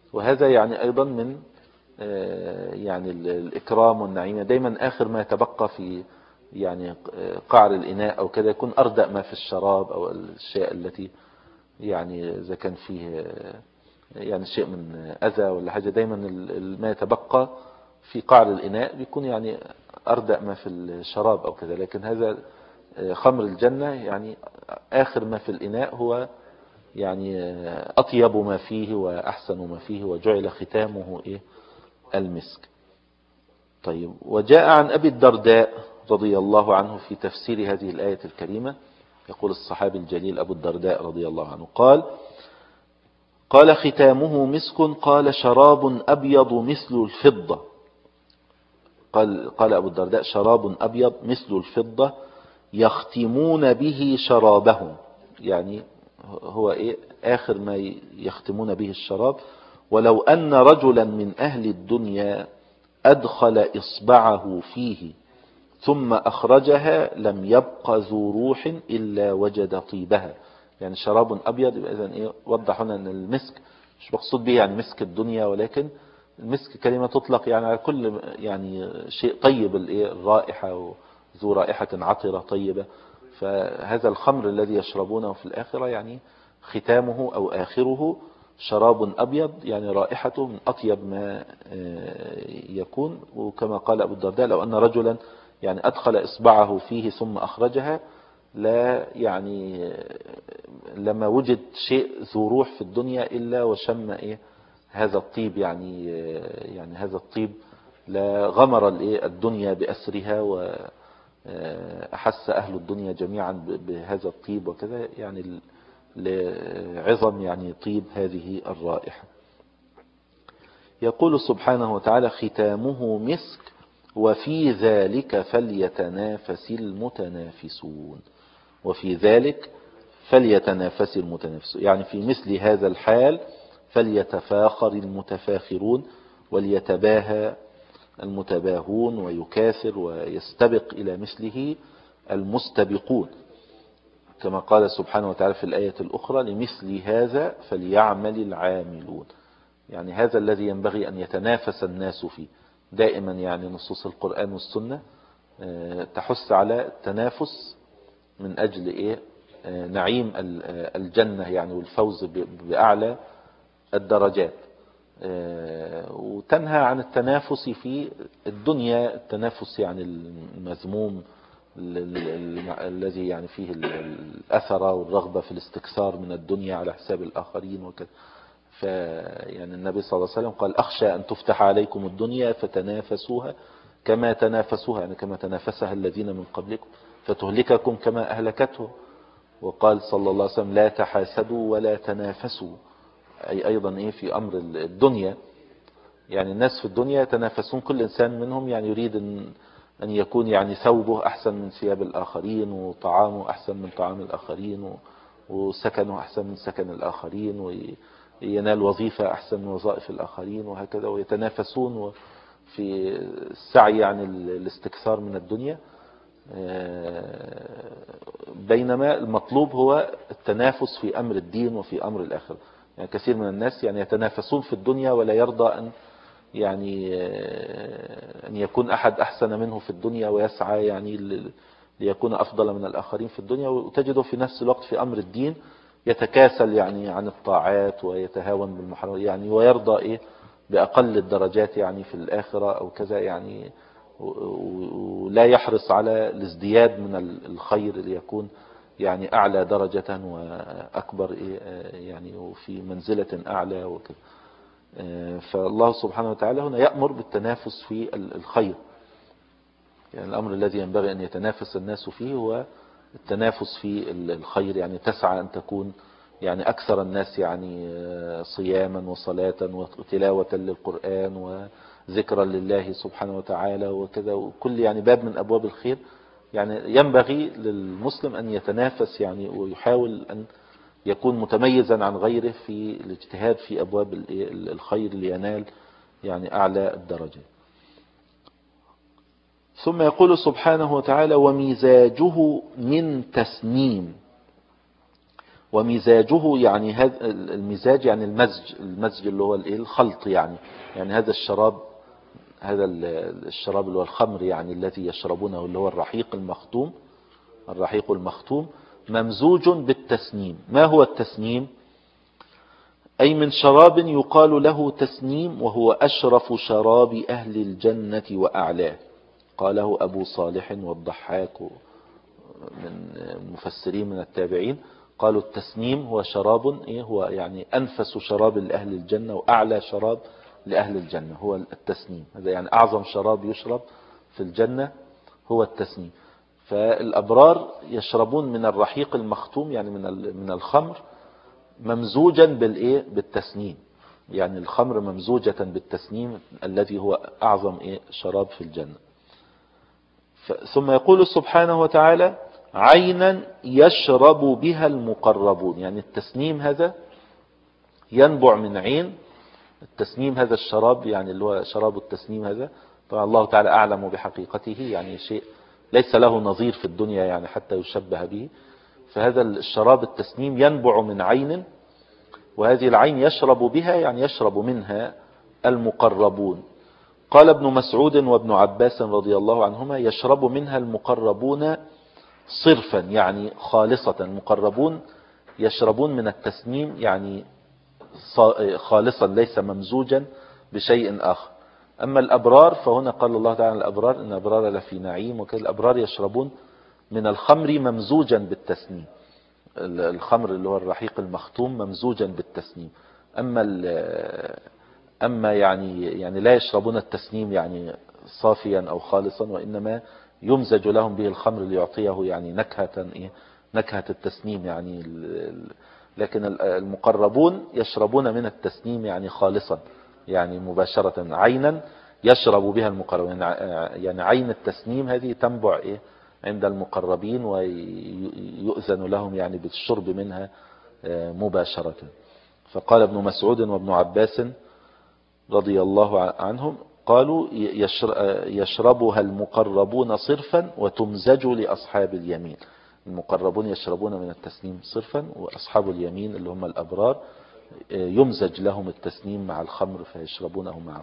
وهذا يعني أيضا من يعني الإكرام والنعيم. دايما آخر ما يتبقى في يعني قعر الإناء أو كذا يكون أردأ ما في الشراب أو الأشياء التي يعني إذا كان فيه يعني شيء من أذى ولا حاجة، دايما ما يتبقى في قعر الإناء بيكون يعني أردأ ما في الشراب أو كذا. لكن هذا خمر الجنة يعني آخر ما في الإناء هو يعني أطيب ما فيه وأحسن ما فيه، وجعل ختامه إيه؟ المسك. طيب، وجاء عن أبي الدرداء رضي الله عنه في تفسير هذه الآية الكريمة، يقول الصحابي الجليل أبو الدرداء رضي الله عنه قال: قال ختامه مسك، قال شراب أبيض مثل الفضة. قال, قال أبو الدرداء: شراب أبيض مثل الفضة يختمون به شرابهم، يعني هو إيه آخر ما يختمون به الشراب. ولو أن رجلا من أهل الدنيا أدخل إصبعه فيه ثم أخرجها لم يبق ذو روح إلا وجد طيبها. يعني شراب أبيض، إذن إيه وضح هنا أن المسك مش مقصود به يعني مسك الدنيا، ولكن المسك كلمة تطلق يعني على كل يعني شيء طيب الرائحة وذو رائحة عطرة طيبة. فهذا الخمر الذي يشربونه في الآخرة يعني ختامه أو آخره شراب أبيض، يعني رائحته من أطيب ما يكون. وكما قال أبو الدرداء: لو أن رجلا يعني أدخل إصبعه فيه ثم أخرجها لا يعني لما وجد شيء ذو روح في الدنيا إلا وشم إيه هذا الطيب، يعني يعني هذا الطيب لا غمر الدنيا بأسرها وأحس أهل الدنيا جميعا بهذا الطيب وكذا، يعني لعظم يعني طيب هذه الرائحة. يقول سبحانه وتعالى: ختامه مسك وفي ذلك فليتنافس المتنافسون. وفي ذلك فليتنافس المتنافسون، يعني في مثل هذا الحال فليتفاخر المتفاخرون وليتباهى المتباهون ويكاثر ويستبق إلى مثله المستبقون، كما قال سبحانه وتعالى في الآية الأخرى: لمثل هذا فليعمل العاملون. يعني هذا الذي ينبغي أن يتنافس الناس فيه دائما. يعني نصوص القرآن والسنة تحث على التنافس من أجل إيه نعيم الجنة يعني والفوز بأعلى الدرجات، وتنهى عن التنافس في الدنيا، التنافس يعني المذموم الذي يعني فيه الأثرة والرغبة في الاستكثار من الدنيا على حساب الآخرين وكذا. فيعني النبي صلى الله عليه وسلم قال: أخشى أن تفتح عليكم الدنيا فتنافسوها كما تنافسوها، يعني كما تنافسها الذين من قبلكم فتهلككم كما أهلكته. وقال صلى الله عليه وسلم: لا تحاسدوا ولا تنافسوا، أي أيضا إيه في أمر الدنيا. يعني الناس في الدنيا يتنافسون، كل إنسان منهم يعني يريد أن أن يكون يعني ثوبه أحسن من ثياب الآخرين، وطعامه أحسن من طعام الآخرين، وسكنه أحسن من سكن الآخرين، وينال وظيفة أحسن من وظائف الآخرين، وهكذا. ويتنافسون في السعي يعني الاستكثار من الدنيا، بينما المطلوب هو التنافس في أمر الدين وفي أمر الآخرة. يعني كثير من الناس يعني يتنافسون في الدنيا ولا يرضى أن يعني أن يكون أحد أحسن منه في الدنيا، ويسعى يعني ليكون أفضل من الآخرين في الدنيا. وتجده في نفس الوقت في أمر الدين يتكاسل يعني عن الطاعات ويتهاون بالمحرمات، يعني ويرضى إيه بأقل الدرجات يعني في الآخرة أو كذا، يعني ولا يحرص على الازدياد من الخير ليكون يعني أعلى درجة وأكبر يعني وفي منزلة أعلى وكذا. فالله سبحانه وتعالى هنا يأمر بالتنافس في الخير. يعني الأمر الذي ينبغي أن يتنافس الناس فيه هو التنافس في الخير، يعني تسعى أن تكون يعني أكثر الناس يعني صياما وصلاة وتلاوة للقرآن وذكرا لله سبحانه وتعالى وكذا، وكل يعني باب من أبواب الخير. يعني ينبغي للمسلم أن يتنافس يعني ويحاول أن يكون متميزا عن غيره في الاجتهاد في أبواب الخير لينال يعني أعلى الدرجة. ثم يقول سبحانه وتعالى: ومزاجه من تسنيم. ومزاجه يعني هذا المزاج يعني المزج، المزج اللي هو الايه الخلط يعني، يعني هذا الشراب، هذا الشراب اللي هو الخمر يعني الذي يشربونه اللي هو الرحيق المختوم، الرحيق المختوم ممزوج بالتسنيم. ما هو التسنيم؟ أي من شراب يقال له تسنيم، وهو أشرف شراب أهل الجنة وأعلاه. قاله أبو صالح والضحاك من المفسرين من التابعين، قالوا التسنيم هو شراب إيه، هو يعني أنفس شراب لأهل الجنة وأعلى شراب لأهل الجنة هو التسنيم. هذا يعني أعظم شراب يشرب في الجنة هو التسنيم. فالأبرار يشربون من الرحيق المختوم يعني من من الخمر ممزوجا بالإيه بالتسنيم، يعني الخمر ممزوجة بالتسنيم الذي هو أعظم إيه شراب في الجنة. ثم يقول سبحانه وتعالى عينا يشرب بها المقربون، يعني التسنيم هذا ينبع من عين. التسنيم هذا الشراب يعني اللي هو شراب التسنيم هذا، طبعا الله تعالى أعلم بحقيقته، يعني شيء ليس له نظير في الدنيا يعني حتى يشبه به. فهذا الشراب التسنيم ينبع من عين، وهذه العين يشرب بها يعني يشرب منها المقربون. قال ابن مسعود وابن عباس رضي الله عنهما يشرب منها المقربون صرفا يعني خالصة. المقربون يشربون من التسنيم يعني خالصا ليس ممزوجا بشيء آخر. أما الأبرار فهنا قال الله تعالى الأبرار إن الأبرار لفي نعيم، وكذا الأبرار يشربون من الخمر ممزوجا بالتسنيم، الخمر اللي هو الرحيق المختوم ممزوجا بالتسنيم. أما أما يعني يعني لا يشربون التسنيم يعني صافيا أو خالصا، وإنما يمزج لهم به الخمر ليعطيه يعني نكهة إيه نكهة التسنيم يعني. لكن المقربون يشربون من التسنيم يعني خالصا يعني مباشرة، عينا يشرب بها المقربون، يعني عين التسنيم هذه تنبع إيه عند المقربين ويؤذن لهم يعني بالشرب منها مباشرة. فقال ابن مسعود وابن عباس رضي الله عنهم قالوا يشربها المقربون صرفا وتمزج لأصحاب اليمين. المقربون يشربون من التسنيم صرفا، وأصحاب اليمين اللي هم الأبرار يمزج لهم التسنيم مع الخمر فيشربونه معه.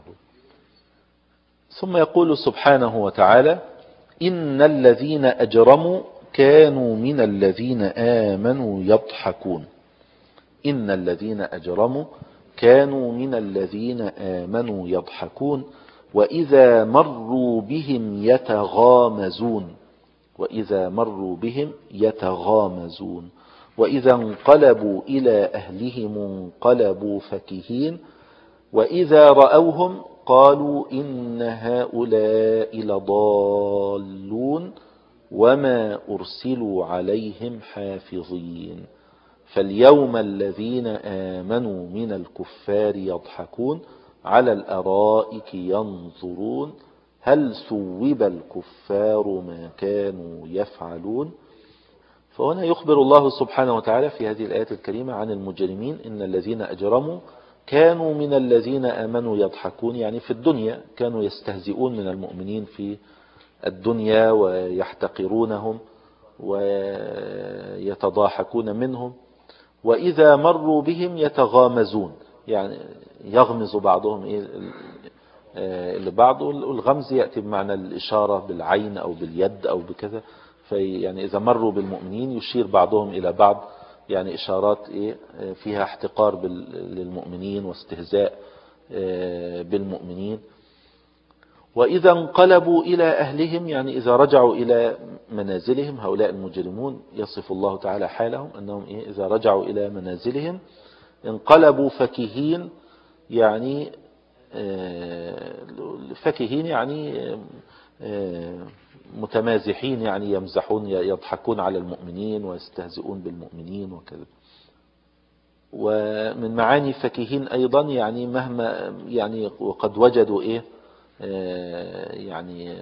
ثم يقول سبحانه وتعالى إن الذين أجرموا كانوا من الذين آمنوا يضحكون. إن الذين أجرموا كانوا من الذين آمنوا يضحكون وإذا مروا بهم يتغامزون. وإذا مروا بهم يتغامزون وإذا انقلبوا إلى أهلهم انقلبوا فكهين وإذا رأوهم قالوا إن هؤلاء لضالون وما أرسلوا عليهم حافظين. فاليوم الذين آمنوا من الكفار يضحكون على الأرائك ينظرون هل ثوب الكفار ما كانوا يفعلون. فهنا يخبر الله سبحانه وتعالى في هذه الآيات الكريمة عن المجرمين. إن الذين أجرموا كانوا من الذين آمنوا يضحكون، يعني في الدنيا كانوا يستهزئون من المؤمنين في الدنيا ويحتقرونهم ويتضاحكون منهم. وإذا مروا بهم يتغامزون، يعني يغمز بعضهم إيه لبعض، والغمز يأتي بمعنى الإشارة بالعين أو باليد أو بكذا. في يعني إذا مروا بالمؤمنين يشير بعضهم إلى بعض، يعني إشارات إيه فيها احتقار للمؤمنين واستهزاء بالمؤمنين. وإذا انقلبوا إلى أهلهم، يعني إذا رجعوا إلى منازلهم، هؤلاء المجرمون يصف الله تعالى حالهم أنهم إيه إذا رجعوا إلى منازلهم انقلبوا فكهين، يعني فكهين يعني متمازحين، يعني يمزحون يضحكون على المؤمنين ويستهزئون بالمؤمنين وكذا. ومن معاني فكهين أيضا يعني مهما يعني وقد وجدوا إيه يعني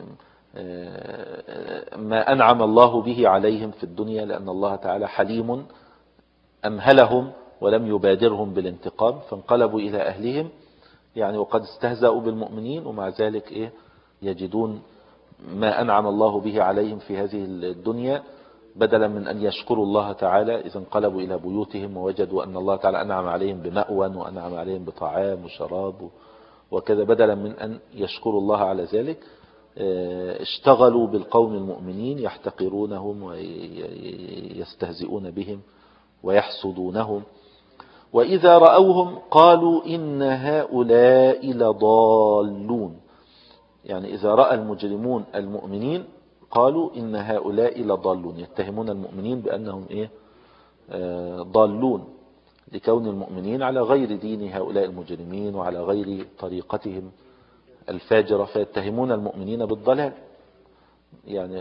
ما أنعم الله به عليهم في الدنيا، لأن الله تعالى حليم أمهلهم ولم يبادرهم بالانتقام، فانقلبوا إلى أهلهم يعني وقد استهزأوا بالمؤمنين، ومع ذلك إيه يجدون ما أنعم الله به عليهم في هذه الدنيا بدلا من أن يشكروا الله تعالى إذا انقلبوا إلى بيوتهم ووجدوا أن الله تعالى أنعم عليهم بمأوى وأنعم عليهم بطعام وشراب وكذا، بدلا من أن يشكروا الله على ذلك اشتغلوا بالقوم المؤمنين يحتقرونهم ويستهزئون بهم ويحسدونهم. وإذا رأوهم قالوا إن هؤلاء لضالون، يعني إذا رأى المجرمون المؤمنين قالوا إن هؤلاء لضالون، يتهمون المؤمنين بأنهم إيه آه ضالون، لكون المؤمنين على غير دين هؤلاء المجرمين وعلى غير طريقتهم الفاجرة، فيتهمون المؤمنين بالضلال. يعني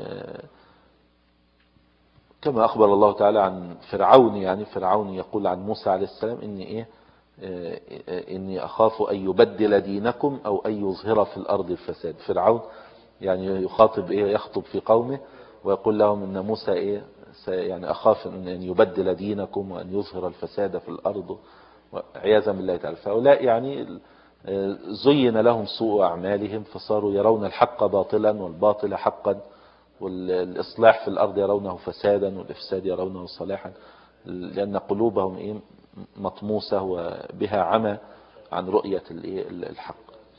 كما أخبر الله تعالى عن فرعون، يعني فرعون يقول عن موسى عليه السلام إني إيه إني أخاف أن يبدل دينكم أو أن يظهر في الأرض الفساد. فرعون يعني يخاطب إيه يخطب في قومه ويقول لهم إن موسى إيه يعني أخاف أن يبدل دينكم وأن يظهر الفساد في الأرض عياذا بالله تعالى. فهؤلاء يعني زين لهم سوء أعمالهم فصاروا يرون الحق باطلا والباطل حقا، والإصلاح في الأرض يرونه فسادا والإفساد يرونه صلاحا، لأن قلوبهم إيه مطموسة وبها عمى عن رؤية الحق.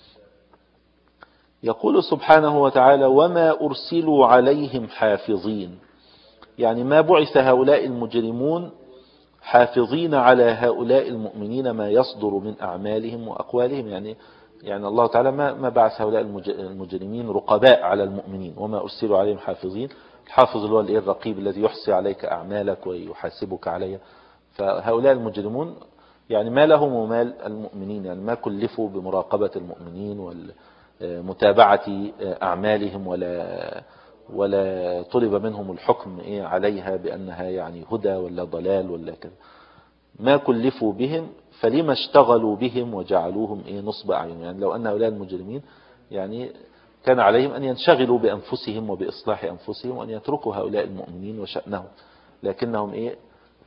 يقول سبحانه وتعالى وما أرسلوا عليهم حافظين، يعني ما بعث هؤلاء المجرمون حافظين على هؤلاء المؤمنين ما يصدر من أعمالهم وأقوالهم. يعني يعني الله تعالى ما ما بعث هؤلاء المجرمين رقباء على المؤمنين، وما أرسلوا عليهم حافظين. الحافظ اللي هو الرقيب الذي يحصي عليك أعمالك ويحاسبك عليها. فهؤلاء المجرمون يعني ما لهم ومال المؤمنين، يعني ما كلفوا بمراقبة المؤمنين ومتابعة أعمالهم ولا ولا طلب منهم الحكم إيه عليها بأنها يعني هدى ولا ضلال ولا كذا، ما كلفوا بهم فلما اشتغلوا بهم وجعلوهم إيه نصب أعين. يعني لو أن هؤلاء المجرمين يعني كان عليهم أن ينشغلوا بأنفسهم وبإصلاح أنفسهم وأن يتركوا هؤلاء المؤمنين وشأنهم، لكنهم إيه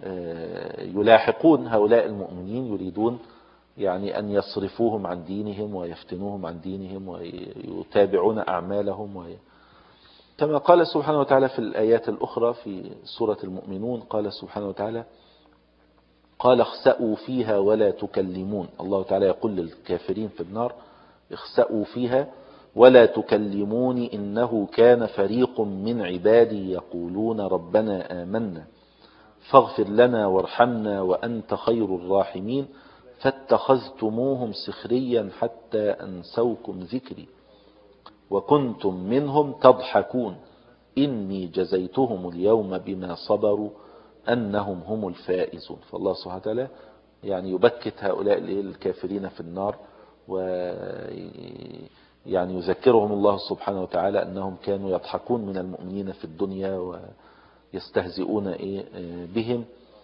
يلاحقون هؤلاء المؤمنين يريدون يعني أن يصرفوهم عن دينهم ويفتنوهم عن دينهم ويتابعون أعمالهم وي... كما قال سبحانه وتعالى في الآيات الأخرى في سورة المؤمنون، قال سبحانه وتعالى قال اخسأوا فيها ولا تكلمون. الله تعالى يقول للكافرين في النار اخسأوا فيها ولا تكلموني إنه كان فريق من عبادي يقولون ربنا آمنا فاغفر لنا وارحمنا وأنت خير الراحمين فاتخذتموهم سخريا حتى أنسوكم ذكري وكنتم منهم تضحكون إني جزيتهم اليوم بما صبروا أنهم هم الفائزون. فالله سبحانه وتعالى يعني يبكت هؤلاء الكافرين في النار، ويعني يذكرهم الله سبحانه وتعالى أنهم كانوا يضحكون من المؤمنين في الدنيا ويستهزئون بهم،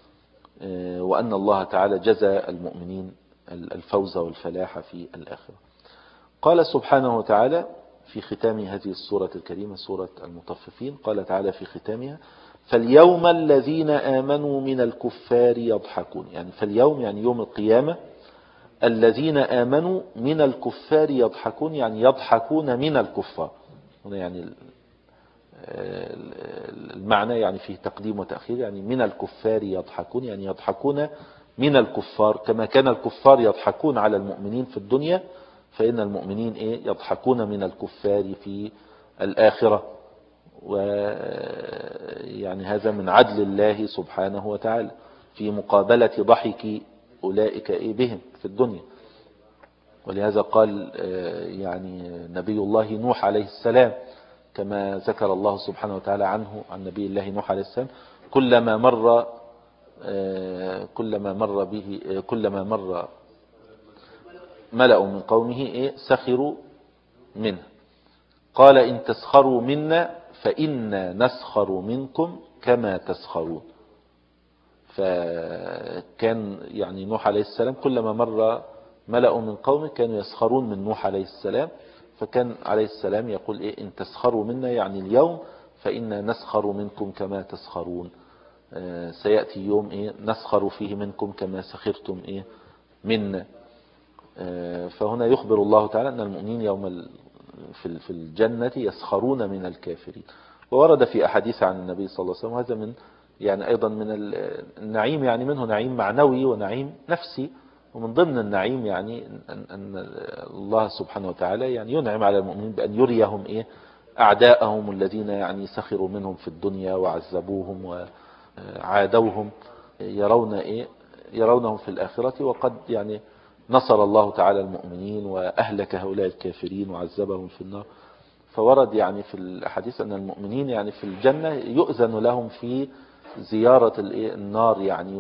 وأن الله تعالى جزى المؤمنين الفوز والفلاح في الآخرة. قال سبحانه وتعالى في ختام هذه السورة الكريمة سورة المطففين، قال تعالى في ختامها فاليوم الذين آمنوا من الكفار يضحكون. يعني فاليوم يعني يوم القيامة الذين آمنوا من الكفار يضحكون، يعني يضحكون من الكفار. هنا يعني المعنى يعني فيه تقديم وتأخير، يعني من الكفار يضحكون يعني يضحكون من الكفار كما كان الكفار يضحكون على المؤمنين في الدنيا، فإن المؤمنين إيه يضحكون من الكفار في الآخرة. ويعني هذا من عدل الله سبحانه وتعالى في مقابلة ضحك أولئك إيه بهم في الدنيا. ولهذا قال يعني نبي الله نوح عليه السلام كما ذكر الله سبحانه وتعالى عنه عن نبي الله نوح عليه السلام كلما مر كلما مر به كلما مر ملأ من قومه إيه سخروا منه قال إن تسخروا منا فإنا نسخر منكم كما تسخرون. فكان يعني نوح عليه السلام كلما مر ملأ من قومه كانوا يسخرون من نوح عليه السلام، فكان عليه السلام يقول إيه إن تسخروا منا يعني اليوم فإنا نسخر منكم كما تسخرون. سيأتي يوم إيه نسخر فيه منكم كما سخرتم إيه منا. فهنا يخبر الله تعالى أن المؤمنين يوم في الجنة يسخرون من الكافرين. وورد في أحاديث عن النبي صلى الله عليه وسلم، وهذا من يعني أيضا من النعيم، يعني منه نعيم معنوي ونعيم نفسي. ومن ضمن النعيم يعني أن, أن الله سبحانه وتعالى يعني ينعم على المؤمنين بأن يريهم إيه أعداءهم الذين يعني سخروا منهم في الدنيا وعذبوهم وعادوهم، يرون إيه يرونهم في الآخرة، وقد يعني نصر الله تعالى المؤمنين وأهلك هؤلاء الكافرين وعذبهم في النار. فورد يعني في الأحاديث أن المؤمنين يعني في الجنة يؤذن لهم في زيارة النار، يعني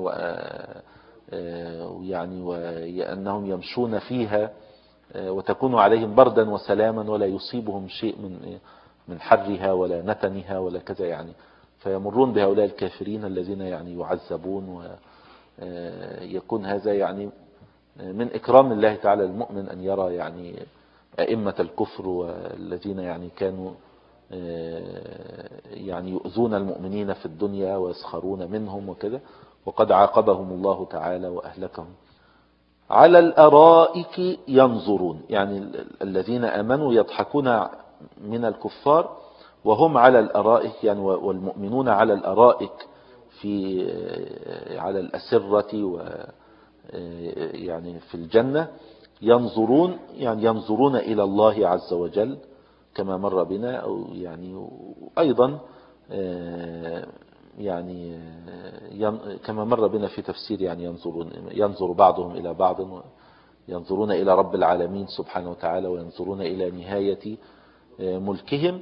ويعني وأنهم يمشون فيها وتكون عليهم بردا وسلاما ولا يصيبهم شيء من من حرها ولا نتنها ولا كذا يعني. فيمرون بهؤلاء الكافرين الذين يعني يعذبون، ويكون هذا يعني من إكرام الله تعالى المؤمن أن يرى يعني أئمة الكفر والذين يعني كانوا يعني يؤذون المؤمنين في الدنيا ويسخرون منهم وكذا، وقد عاقبهم الله تعالى وأهلكهم. على الأرائك ينظرون، يعني الذين آمنوا يضحكون من الكفار وهم على الأرائك، يعني والمؤمنون على الأرائك في على الأسرة و يعني في الجنة. ينظرون يعني ينظرون إلى الله عز وجل كما مر بنا، أو يعني أيضا يعني كما مر بنا في تفسير يعني ينظرون ينظر بعضهم إلى بعض، ينظرون إلى رب العالمين سبحانه وتعالى، وينظرون إلى نهاية ملكهم.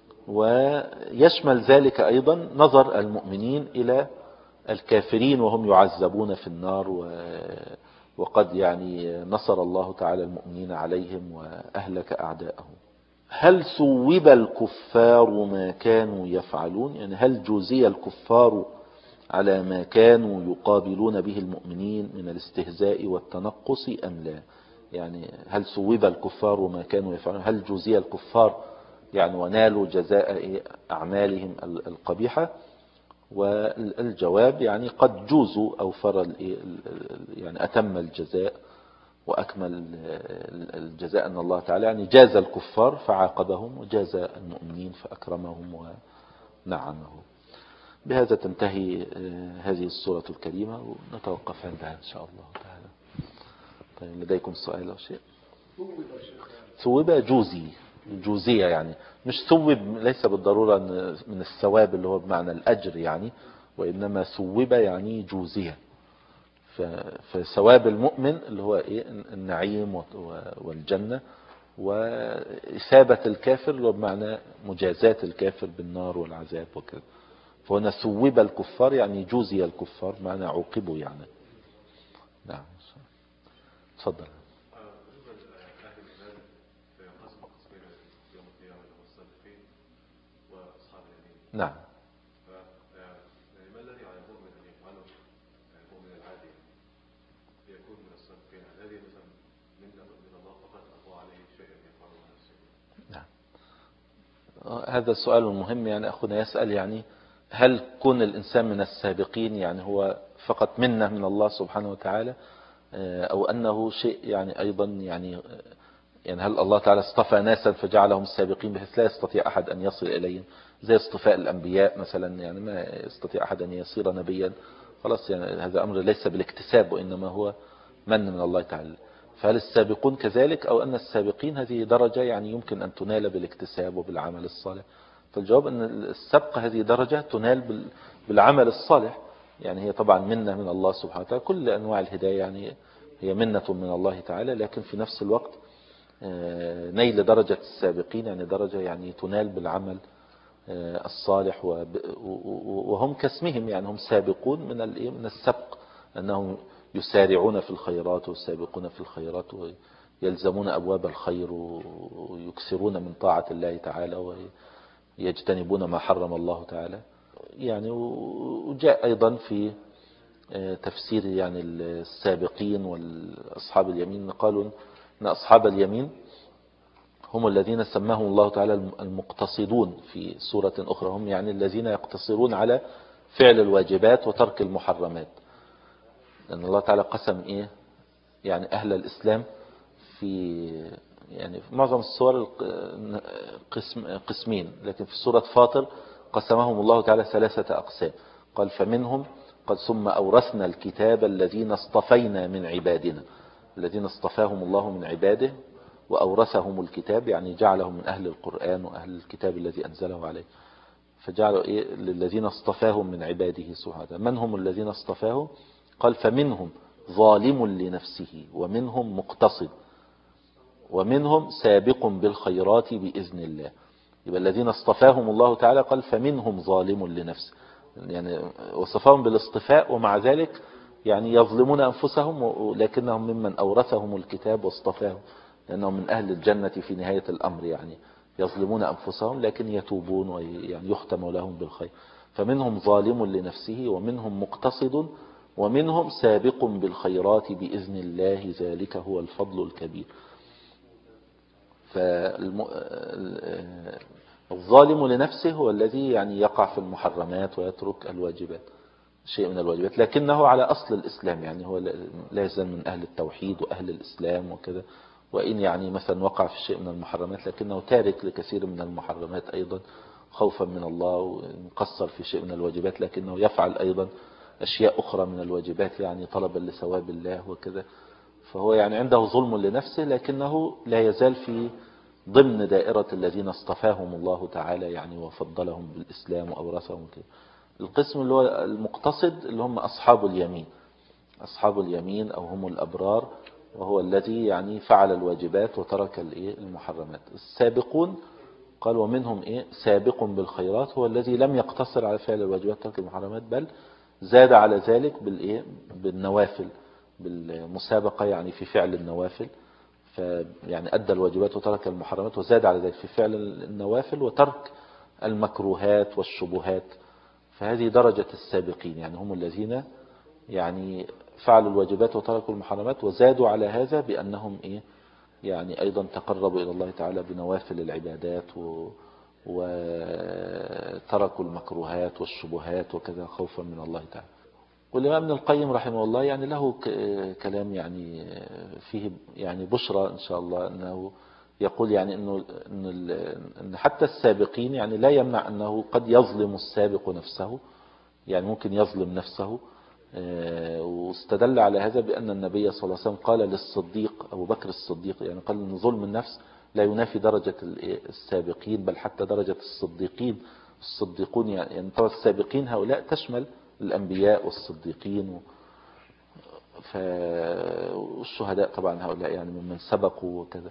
ويشمل ذلك أيضا نظر المؤمنين إلى الكافرين وهم يعذبون في النار، وقد يعني نصر الله تعالى المؤمنين عليهم وأهلك أعداءهم. هل ثوب الكفار ما كانوا يفعلون، يعني هل جوزي الكفار على ما كانوا يقابلون به المؤمنين من الاستهزاء والتنقص أم لا؟ يعني هل ثوب الكفار ما كانوا يفعلون، هل جوزي الكفار يعني ونالوا جزاء أعمالهم القبيحة؟ والجواب يعني قد جوزوا أو فر يعني أتم الجزاء وأكمل الجزاء، أن الله تعالى يعني جاز الكفار فعاقبهم وجاز المؤمنين فأكرمهم ونعمهم. بهذا تنتهي هذه السورة الكريمة، ونتوقف عندها إن شاء الله تعالى. طيب لديكم سؤال أو شيء؟ ثوب جوزي جوزية، يعني مش ثوب ليس بالضرورة من الثواب اللي هو بمعنى الأجر يعني، وإنما ثوب يعني جوزية. فثواب المؤمن اللي هو إيه النعيم والجنة، وإثابة الكافر اللي هو بمعنى مجازات الكافر بالنار والعذاب وكذا. فهنا ثوب الكفار يعني جوزي الكفار معنى عوقبوا يعني. نعم تفضل. نعم. ما الذي على المؤمن أن يفعله المؤمن العادي يكون من الصادقين؟ الذي مثلا من من الله فقط أقوى عليه شيء يفعله نفسه. نعم هذا السؤال المهم، يعني أخونا يسأل يعني هل كون الإنسان من السابقين يعني هو فقط منة من الله سبحانه وتعالى، أو أنه شيء يعني أيضا يعني يعني هل الله تعالى اصطفى ناسا فجعلهم السابقين بحيث لا يستطيع أحد أن يصل إليهم، زي اصطفاء الأنبياء مثلا، يعني ما يستطيع أحد أن يصير نبيا خلاص، يعني هذا أمر ليس بالاكتساب وإنما هو من من الله تعالى. فهل السابقون كذلك، أو أن السابقين هذه درجة يعني يمكن أن تنال بالاكتساب وبالعمل الصالح؟ فالجواب أن السبق هذه درجة تنال بالعمل الصالح، يعني هي طبعا منة من الله سبحانه وتعالى. كل أنواع الهداية يعني هي منة من الله تعالى، لكن في نفس الوقت نيل درجة السابقين يعني درجة يعني تنال بالعمل الصالح، وهم كاسمهم يعني هم سابقون من من السبق، أنهم يسارعون في الخيرات ويسابقون في الخيرات ويلزمون أبواب الخير ويكسرون من طاعة الله تعالى ويجتنبون ما حرم الله تعالى يعني. وجاء أيضا في تفسير يعني السابقين والأصحاب اليمين قالوا أن أصحاب اليمين هم الذين سماهم الله تعالى المقتصدون في سورة أخرى، هم يعني الذين يقتصرون على فعل الواجبات وترك المحرمات، لأن الله تعالى قسم إيه يعني أهل الإسلام في يعني في معظم السور قسم قسمين، لكن في سورة فاطر قسمهم الله تعالى ثلاثة أقسام. قال فمنهم قال ثم أورثنا الكتاب الذين اصطفينا من عبادنا، الذين اصطفاهم الله من عباده وأورثهم الكتاب، يعني جعلهم من أهل القرآن وأهل الكتاب الذي أنزله عليه، فجعلوا إيه للذين اصطفاهم من عباده سبحانه. من هم الذين اصطفاهم؟ قال فمنهم ظالم لنفسه ومنهم مقتصد ومنهم سابق بالخيرات بإذن الله. يبقى الذين اصطفاهم الله تعالى قال فمنهم ظالم لنفسه، يعني وصفهم بالاصطفاء، ومع ذلك يعني يظلمون أنفسهم، ولكنهم ممن أورثهم الكتاب واصطفاهم، لأنهم من أهل الجنة في نهاية الأمر، يعني يظلمون أنفسهم لكن يتوبون ويعني يختم لهم بالخير. فمنهم ظالم لنفسه ومنهم مقتصد ومنهم سابق بالخيرات بإذن الله، ذلك هو الفضل الكبير. فالظالم لنفسه هو الذي يعني يقع في المحرمات ويترك الواجبات، شيء من الواجبات، لكنه على أصل الإسلام، يعني هو لا يزال من أهل التوحيد وأهل الإسلام وكذا، وإن يعني مثلا وقع في شيء من المحرمات لكنه تارك لكثير من المحرمات أيضا خوفا من الله، ومقصر في شيء من الواجبات لكنه يفعل أيضا أشياء أخرى من الواجبات يعني طلبا لثواب الله وكذا. فهو يعني عنده ظلم لنفسه لكنه لا يزال في ضمن دائرة الذين اصطفاهم الله تعالى يعني وفضلهم بالإسلام وأورثهم كده. القسم اللي هو المقتصد اللي هم أصحاب اليمين، أصحاب اليمين أو هم الأبرار، وهو الذي يعني فعل الواجبات وترك المحرمات. السابقون قال ومنهم إيه سابق بالخيرات، هو الذي لم يقتصر على فعل الواجبات وترك المحرمات، بل زاد على ذلك بالإيه بالنوافل، بالمسابقة يعني في فعل النوافل، فيعني أدى الواجبات وترك المحرمات، وزاد على ذلك في فعل النوافل وترك المكروهات والشبهات. فهذه درجة السابقين، يعني هم الذين يعني فعلوا الواجبات وتركوا المحرمات وزادوا على هذا بأنهم إيه يعني أيضا تقربوا إلى الله تعالى بنوافل العبادات و وتركوا المكروهات والشبهات وكذا خوفا من الله تعالى. والإمام ابن القيم رحمه الله يعني له كلام يعني فيه يعني بشرى إن شاء الله، أنه يقول يعني أنه إن حتى السابقين يعني لا يمنع أنه قد يظلم السابق نفسه، يعني ممكن يظلم نفسه. واستدل على هذا بأن النبي صلى الله عليه وسلم قال للصديق أبو بكر الصديق، يعني قال أن ظلم النفس لا ينافي درجة السابقين بل حتى درجة الصديقين. الصديقون يعني طبعا السابقين هؤلاء تشمل الأنبياء والصديقين والشهداء، طبعا هؤلاء يعني ممن سبقوا وكذا.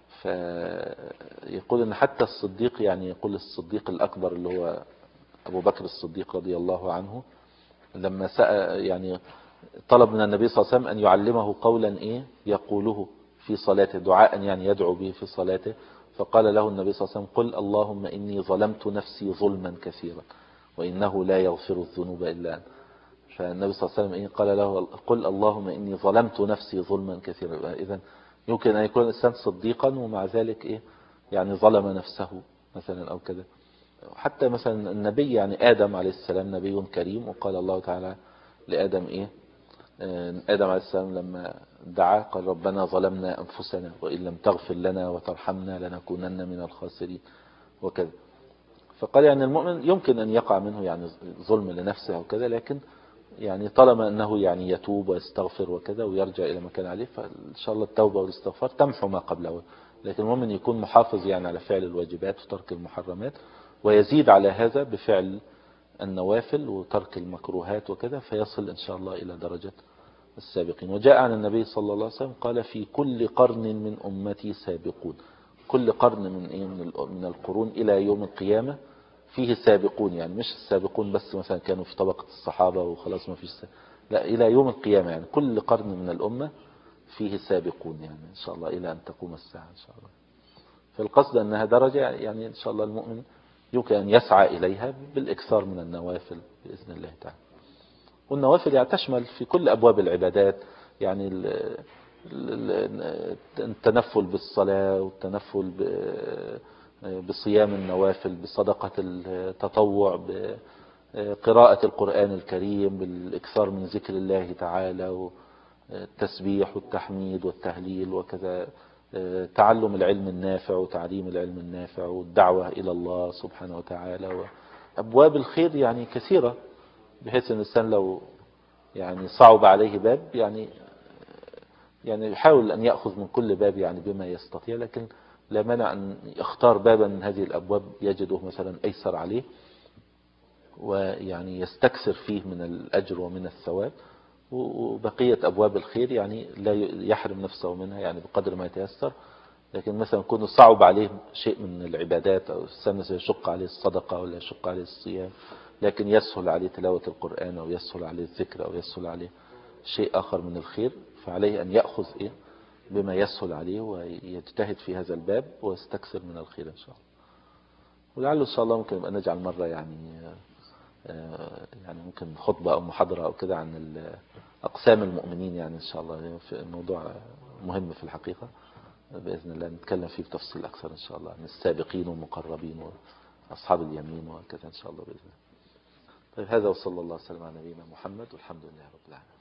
فيقول أن حتى الصديق يعني يقول الصديق الأكبر اللي هو أبو بكر الصديق رضي الله عنه لما سأل يعني طلب من النبي صلى الله عليه وسلم أن يعلمه قولا إيه يقوله في صلاته، دعاء يعني يدعو به في صلاته، فقال له النبي صلى الله عليه وسلم قل اللهم إني ظلمت نفسي ظلما كثيرا وإنه لا يغفر الذنوب إلا أنت. فالنبي صلى الله عليه وسلم إيه قال له قل اللهم إني ظلمت نفسي ظلما كثيرا. إذن يمكن أن يكون الإنسان صديقا ومع ذلك إيه يعني ظلم نفسه مثلا أو كذا. حتى مثلا النبي يعني آدم عليه السلام نبي كريم، وقال الله تعالى لآدم إيه آدم عليه السلام لما دعا قال ربنا ظلمنا أنفسنا وإن لم تغفر لنا وترحمنا لنكونن من الخاسرين وكذا. فقال يعني المؤمن يمكن أن يقع منه يعني ظلم لنفسه أو كذا، لكن يعني طالما أنه يعني يتوب ويستغفر وكذا ويرجع إلى ما كان عليه، فإن شاء الله التوبة والاستغفار تمحو ما قبله. لكن المؤمن يكون محافظ يعني على فعل الواجبات وترك المحرمات، ويزيد على هذا بفعل النوافل وترك المكروهات وكذا، فيصل إن شاء الله إلى درجة السابقين. وجاء عن النبي صلى الله عليه وسلم قال في كل قرن من أمتي سابقون. كل قرن من إيه من القرون إلى يوم القيامة فيه سابقون، يعني مش السابقون بس مثلا كانوا في طبقة الصحابة وخلاص ما فيش، لا إلى يوم القيامة يعني كل قرن من الأمة فيه سابقون، يعني إن شاء الله إلى أن تقوم الساعة إن شاء الله. فالقصد أنها درجة يعني إن شاء الله المؤمن يمكن أن يسعى إليها بالإكثار من النوافل بإذن الله تعالى. والنوافل يعني تشمل في كل أبواب العبادات، يعني التنفل بالصلاة والتنفل بصيام النوافل، بصدقة التطوع، بقراءة القرآن الكريم، بالإكثار من ذكر الله تعالى والتسبيح والتحميد والتهليل وكذا، تعلم العلم النافع وتعليم العلم النافع والدعوة إلى الله سبحانه وتعالى أبواب الخير يعني كثيرة، بحيث أن الإنسان لو يعني صعب عليه باب يعني يعني يحاول أن يأخذ من كل باب يعني بما يستطيع، لكن لا مانع أن يختار بابا من هذه الأبواب يجده مثلا أيسر عليه، ويعني يستكثر فيه من الأجر ومن الثواب، وبقية أبواب الخير يعني لا يحرم نفسه منها يعني بقدر ما يتيسر. لكن مثلا يكون صعب عليه شيء من العبادات، أو مثلا يشق عليه الصدقة ولا يشق عليه الصيام، لكن يسهل عليه تلاوة القرآن أو يسهل عليه الذكر أو يسهل عليه شيء آخر من الخير، فعليه أن يأخذ إيه بما يسهل عليه ويجتهد في هذا الباب ويستكثر من الخير إن شاء الله. ولعله إن شاء الله ممكن يبقى نجعل مرة يعني يعني ممكن خطبة أو محاضرة أو كده عن أقسام المؤمنين يعني إن شاء الله، في موضوع مهم في الحقيقة بإذن الله نتكلم فيه بتفصيل أكثر إن شاء الله عن السابقين والمقربين وأصحاب اليمين وكذا إن شاء الله بإذن الله. طيب هذا وصلى الله وسلم على نبينا محمد والحمد لله رب العالمين.